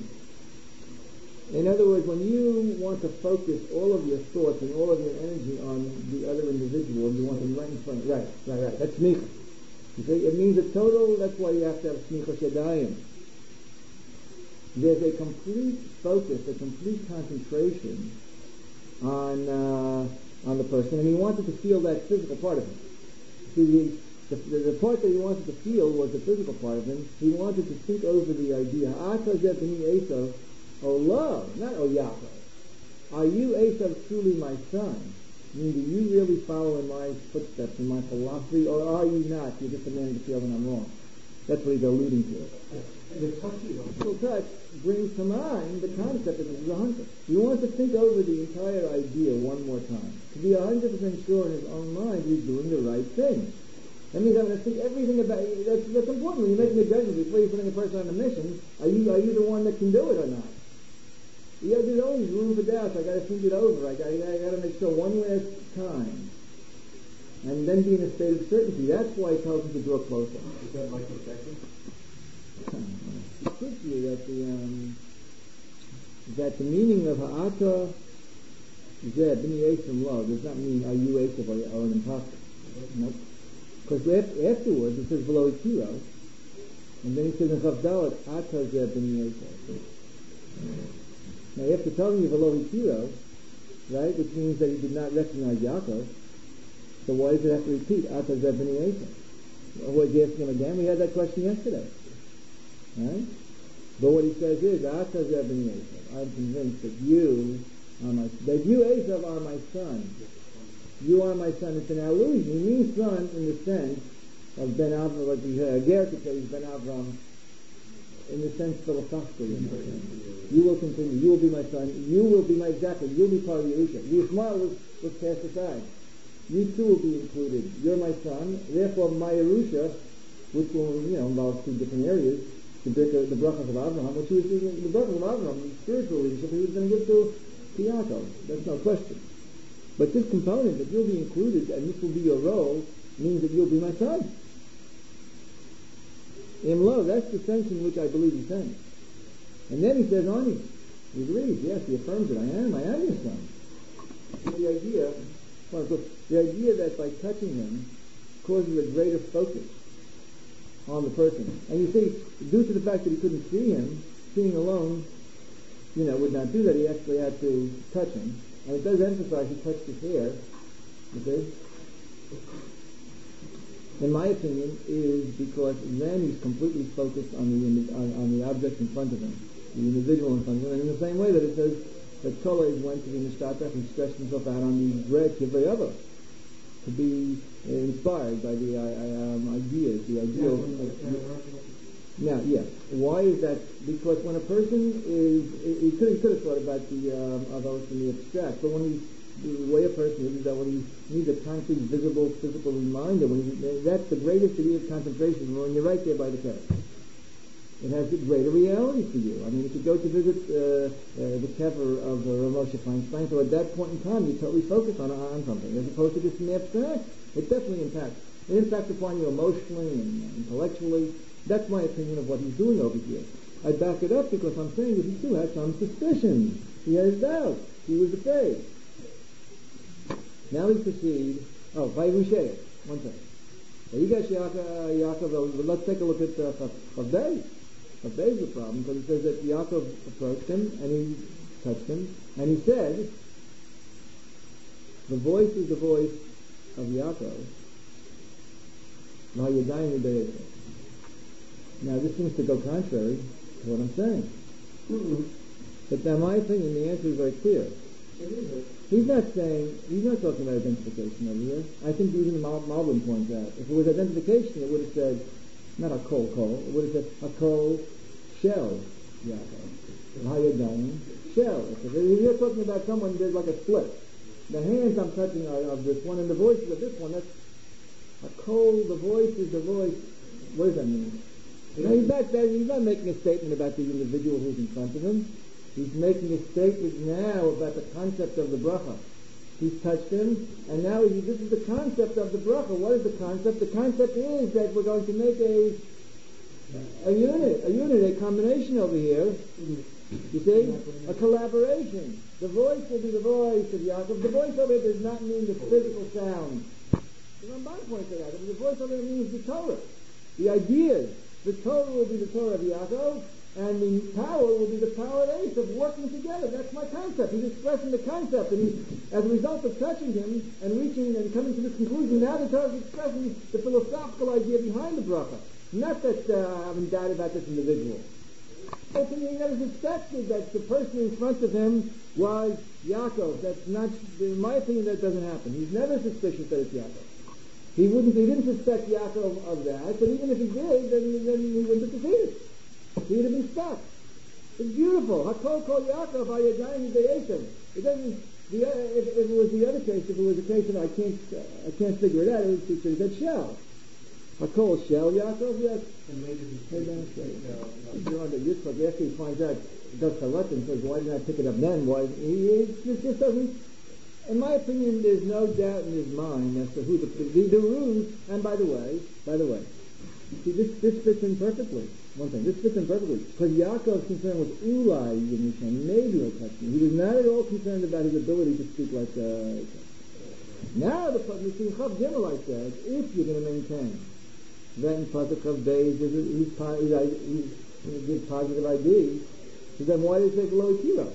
Speaker 2: In other words, when you want to focus all of your thoughts and all of your energy on the other individual, you want them right in front, right, right, right, that's smicha. You see, it means a total, that's why you have to have smicha shadayim. There's a complete focus, a complete concentration on uh, on the person, and he wanted to feel that physical part of him. See, the, the, the part that he wanted to feel was the physical part of him. He wanted to think over the idea, Ata zeh b'ni Esav, oh love, not oh Yaakov. Are you Esav truly my son? I mean, do you really follow in my footsteps, in my philosophy, or are you not? You're just a man to feel that I'm wrong. That's what he's alluding to.
Speaker 3: The touchy one.
Speaker 2: Physical touch brings to mind the concept that this is a hunter. He wants to think over the entire idea one more time. To be one hundred percent sure in his own mind he's doing the right thing. That means I'm going to think everything about it. That's, that's important. When you're making a judgment before you're putting a person on a mission, are you are you the one that can do it or not? You know, there's always room for doubt. I got to think it over. I got I got to make sure one last time, and then be in a state of certainty. That's why he tells him to draw closer.
Speaker 3: Is that Michael Jackson?
Speaker 2: It teaches you that the um, that the meaning of ha'ata zeh b'ni Esav love does not mean are you Esav or, or an imposter. Nope. Because afterwards it says below Kiro, and then he says in Chavdalet ata zeh b'ni Esav. Now after telling you below Kiro, right, which means that he did not recognize Yaakov, so why does it have to repeat ata zeh b'ni Esav? Was he asking him again? We had that question yesterday. Right? But what he says is, Ata zeh b'ni Esav. I'm convinced that you are my that you Esav are my son. You are my son. It's an allusion. He means son in the sense of Ben Avram, like the uh, Ger could say he's Ben Avram, in the sense philosophically. You will continue. You will be my son. You will be my, exactly, you'll be part of Yerusha. The Yishmael was, was cast aside. You too will be included. You're my son. Therefore, my Yerusha, which will, you know, involve two different areas, the, the, the brachas of Abraham, which was the, the brachas of Abraham, the spiritual leadership, he was going to give to, to Yaakov. That's no question. But this component, that you'll be included, and this will be your role, means that you'll be my son. In lo, that's the sense in which I believe he's saying. And then he says, Ani. He agrees, yes, he affirms it. I am, I am your son. So the idea, well, the idea that by touching him causes a greater focus on the person. And you see, due to the fact that he couldn't see him, seeing alone, you know, would not do that. He actually had to touch him. And it does emphasize he touched his hair. You see? In my opinion, is because then he's completely focused on the on, on the object in front of him, the individual in front of him. And in the same way that it says that Tolev went to the Nishtatach and stretched himself out on the bread Kivrei to be uh, inspired by the uh, um, ideas, the ideal. Now, yes. Why is that? Because when a person is, he could, he could have thought about the um, avos in the abstract, but when he, the way a person is, is that when he needs a concrete, visible, physical reminder, when he, that's the greatest degree of concentration, when you're right there by the kever. It has a greater reality for you. I mean, if you go to visit uh, uh, the kever of uh, Rav Moshe Feinstein, so at that point in time, you totally focus on, on something, as opposed to just in the abstract. It definitely impacts. It impacts upon you emotionally and intellectually. That's my opinion of what he's doing over here. I back it up because I'm saying that he still had some suspicions. He had doubts. He was afraid. Now he proceeds. Oh, Vayrusheya. One second. So you got Yaakov, Yaakov. Let's take a look at uh, Chavdei. Chavdei is the problem because it says that Yaakov approached him and he touched him and he said, the voice is the voice of Yaakov. Now you're dying in the Now this seems to go contrary to what I'm saying. Mm-hmm. But in my opinion, the answer is very clear. He's not saying, he's not talking about identification over here. I think even Mal- Malbim points out, if it was identification, it would have said, not a kol kol, it would have said a kol shell Yaakov. Hayadayim shell. If you're talking about someone, there's like a split. The hands I'm touching are of this one, and the voices of this one, that's a kol, the voice is the voice. What does that mean? Now, he's not, he's not making a statement about the individual who's in front of him. He's making a statement now about the concept of the bracha. He's touched him, and now he, this is the concept of the bracha. What is the concept? The concept is that we're going to make a a unit, a unit, a combination over here. You see? A collaboration. The voice will be the voice of Yaakov. The voice over here does not mean the physical sound. The Ramban points it out. The voice over here means the Torah. The ideas. The Torah will be the Torah of Yaakov, and the power will be the power of Ace of working together. That's my concept. He's expressing the concept, and he, as a result of touching him and reaching and coming to this conclusion, now the Torah is expressing the philosophical idea behind the bracha. Not that uh, I haven't doubted about this individual. I think he never suspected that the person in front of him was Yaakov. That's not, in my opinion, that doesn't happen. He's never suspicious that it's Yaakov. He wouldn't. He didn't suspect Yaakov of that, but even if he did, then, then he wouldn't have succeeded. He'd have been stuck. It's beautiful. Hakol kol Yaakov hayadayim be'esav. It doesn't. The, uh, if, if it was the other case, if it was a case of I can't, uh, I can't figure it out, it would say that shell. Hakol shell Yaakov, yes.
Speaker 3: And maybe he
Speaker 2: Hey, man, you're on the Yitzchak. After he finds out, does Chalat and says, "Why didn't I pick it up then?" Why he it just, just doesn't. In my opinion, there's no doubt in his mind as to who the the, the ruse. And by the way, by the way, see this this fits in perfectly. One thing, this fits in perfectly because Yaakov's concern was Ulai Yidnishan. Maybe he'll touch me. He was not at all concerned about his ability to speak like. Uh, now the Mishim Chav Gimel I said, if you're going to maintain that in Pasuk of days he's he's, he's, he's gives positive I D, so then why did it say below Kira?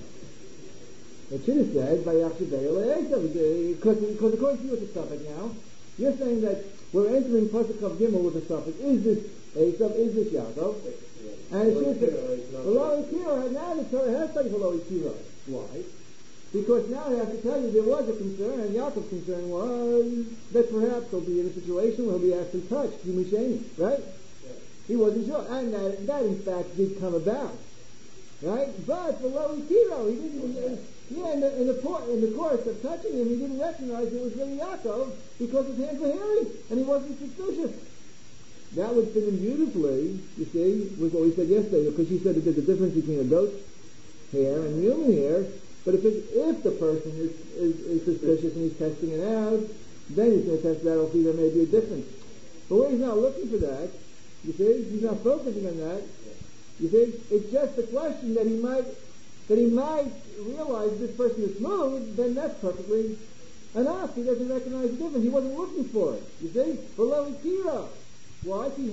Speaker 2: It should have said by because because according to you it's a suffix now. You're saying that we're entering Pasuk of Gimel with a suffix. Is this Esav? Is this Yaakov? And it should say below Kira. Now the Torah has said below Kira. Why? Because now I have to tell you there was a concern, and Yaakov's concern was that perhaps he'll be in a situation where he'll be actually touched, Yimisheni, right?
Speaker 3: Yeah.
Speaker 2: He wasn't sure, and that, that in fact did come about, right? But below Tiro, he didn't. Uh, yeah, in the, in the por- in the course of touching him, he didn't recognize it was really Yaakov because his hands were hairy, and he wasn't suspicious. That would fit in beautifully, you see, with what we said yesterday, because she said that there's a difference between a goat's hair and human hair. But if it, if the person is, is, is suspicious and he's testing it out, then he's going to test it out. See, there may be a difference. But when he's not looking for that, you see, he's not focusing on that. You see, it's just a question that he might that he might realize this person is smooth. Then that's perfectly enough. He doesn't recognize the difference. He wasn't looking for it. You see, below Tiro. Why? He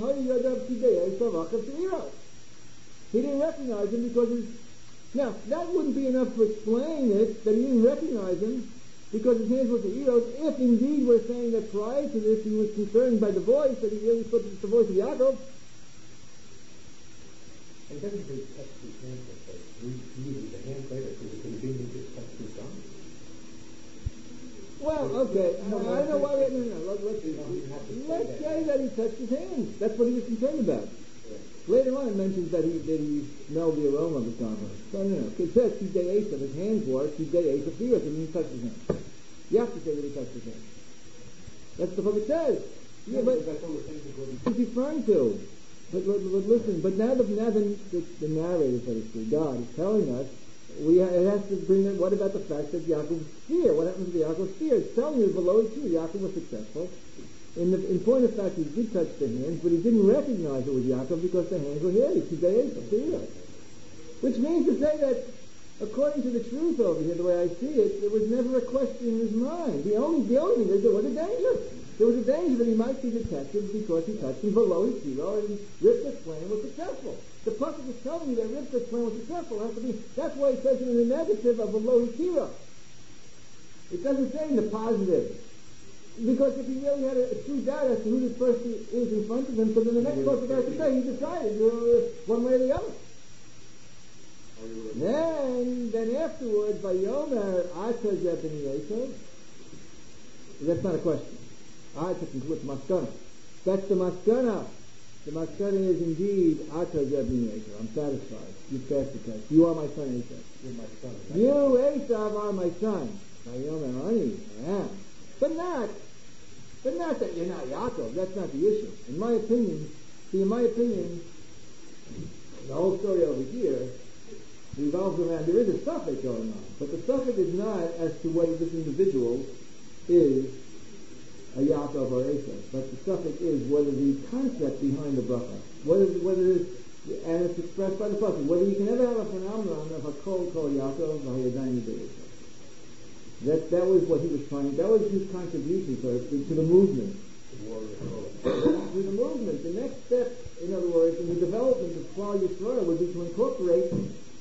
Speaker 2: didn't recognize him because his Now, that wouldn't be enough to explain it, that he didn't recognize him, because his hands were the eros, if indeed we're saying that prior to this he was concerned by the voice, that he really thought it's the voice of Yaakov.
Speaker 3: And doesn't he touch his hands like that? He uses the hand later for the convenience to touch his gun.
Speaker 2: Well, okay, no, I don't know why, we, no, no, no, let's, let's say that he touched his hands. That's what he was concerned about. Later on, it mentions that he that he smelled the aroma of the garment. So no, no. It says Kidei Esav, his hands were Kidei Esav Firas, and he touched his hands. You have to say that he touched his hands. That's the what it says. Yeah, but he's referring to. But, but, but listen, but now the now the, the, the narrator, so to speak, God is telling us we ha- it has to bring it. What about the fact that Yaakov's fear? What happens to Yaakov's fear? It's telling you below it too. Yaakov was successful. In, the, in point of fact, he did touch the hands, but he didn't recognize it was Yaakov because the hands were hairy. Which means to say that, according to the truth over here, the way I see it, there was never a question in his mind. The only, the only thing is there was a danger. There was a danger that he might be detected because he touched him below his zero, and Rivka's plan was successful. The prophet is telling you that Rivka's plan was successful. It has to be, that's why he says it in the negative of below his zero. It doesn't say in the positive. Because if he really had a, a true doubt as to who this person is in front of him, so then the next person has to say, he decided uh, one way or the other. Then, then afterwards, Vayomer Ata Zebin Yosef. That's not a question. Ata with Maskana. That's the Maskana. The Maskana is indeed Ata Zebin Yosef. I'm satisfied. You've passed the test. You are my son, Esav.
Speaker 3: You're my son.
Speaker 2: You, Esav, are my son. Vayomer Ani. I am. But not. But not that you're not Yaakov. That's not the issue. In my opinion, see, in my opinion, the whole story over here revolves around, there is a suffix going on, but the suffix is not as to whether this individual is a Yaakov or Esav, but the suffix is whether the concept behind the bracha, whether, whether it's, and it's expressed by the prophet, whether you can ever have a phenomenon of a kol kol Yaakov or Yadayim Esav. That that was what he was trying. That was his contribution to, to, to the movement. To the movement. The next step, in other words, in the development of Klal Yisrael would be to incorporate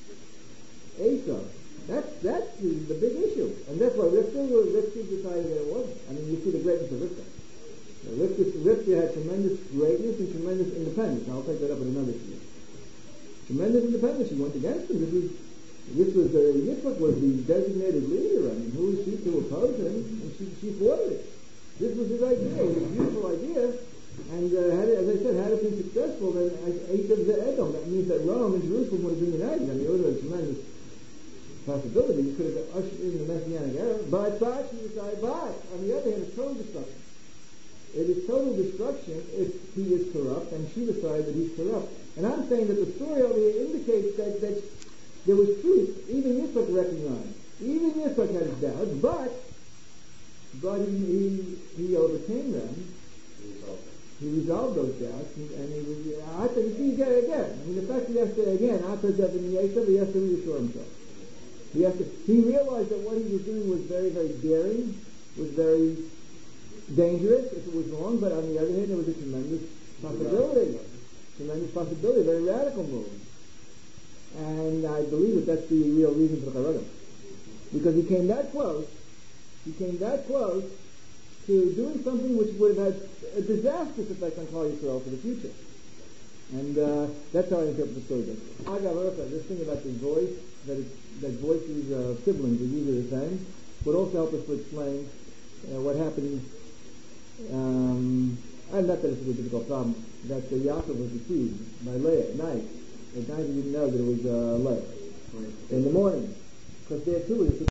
Speaker 2: Esav. That's that's the, the big issue, and that's why Rivka Rivka decided that it wasn't. I mean, you see the greatness of Rivka. Rivka, Rivka had tremendous greatness and tremendous independence. I'll take that up in another year. Tremendous independence. She went against him. This was. This was uh, Yitzchak was the designated leader. I mean, who was she to oppose him? And she, she thwarted it. This was his idea. It was a beautiful idea. And uh, had it, as I said, had it been successful, then eight of the Edom. That means that Rome and Jerusalem would have been united. I mean, it would have been a tremendous possibility. You could have ushered in the Messianic era. But, but, she decided, but, on the other hand, it's total destruction. It is total destruction if he is corrupt, and she decided that he's corrupt. And I'm saying that the story over here indicates that, that there was truth. Even Yitzchak recognized. Even Yitzchak had his doubts, but but he he, he overcame them. He resolved those doubts, and, and he was. I think see again, again. I mean, the fact he has to again, after Zebin Yosef, he has to reassure himself. He has to. He realized that what he was doing was very, very daring, was very dangerous if it was wrong. But on the other hand, there was a tremendous possibility, tremendous possibility, very radical move. And I believe that that's the real reason for the Charadim. Because he came that close, he came that close to doing something which would have had a disastrous effect on Klal Yisrael for the future. And uh, that's how I interpret the story. I got also this thing about the voice, that it, that voices of siblings are usually the same, would also help us to explain uh, what happened. Um, and not that it's a difficult problem, that uh, Yaakov was deceived by Leah at night. At night he didn't know that it was uh, Leah. In the morning, because there too is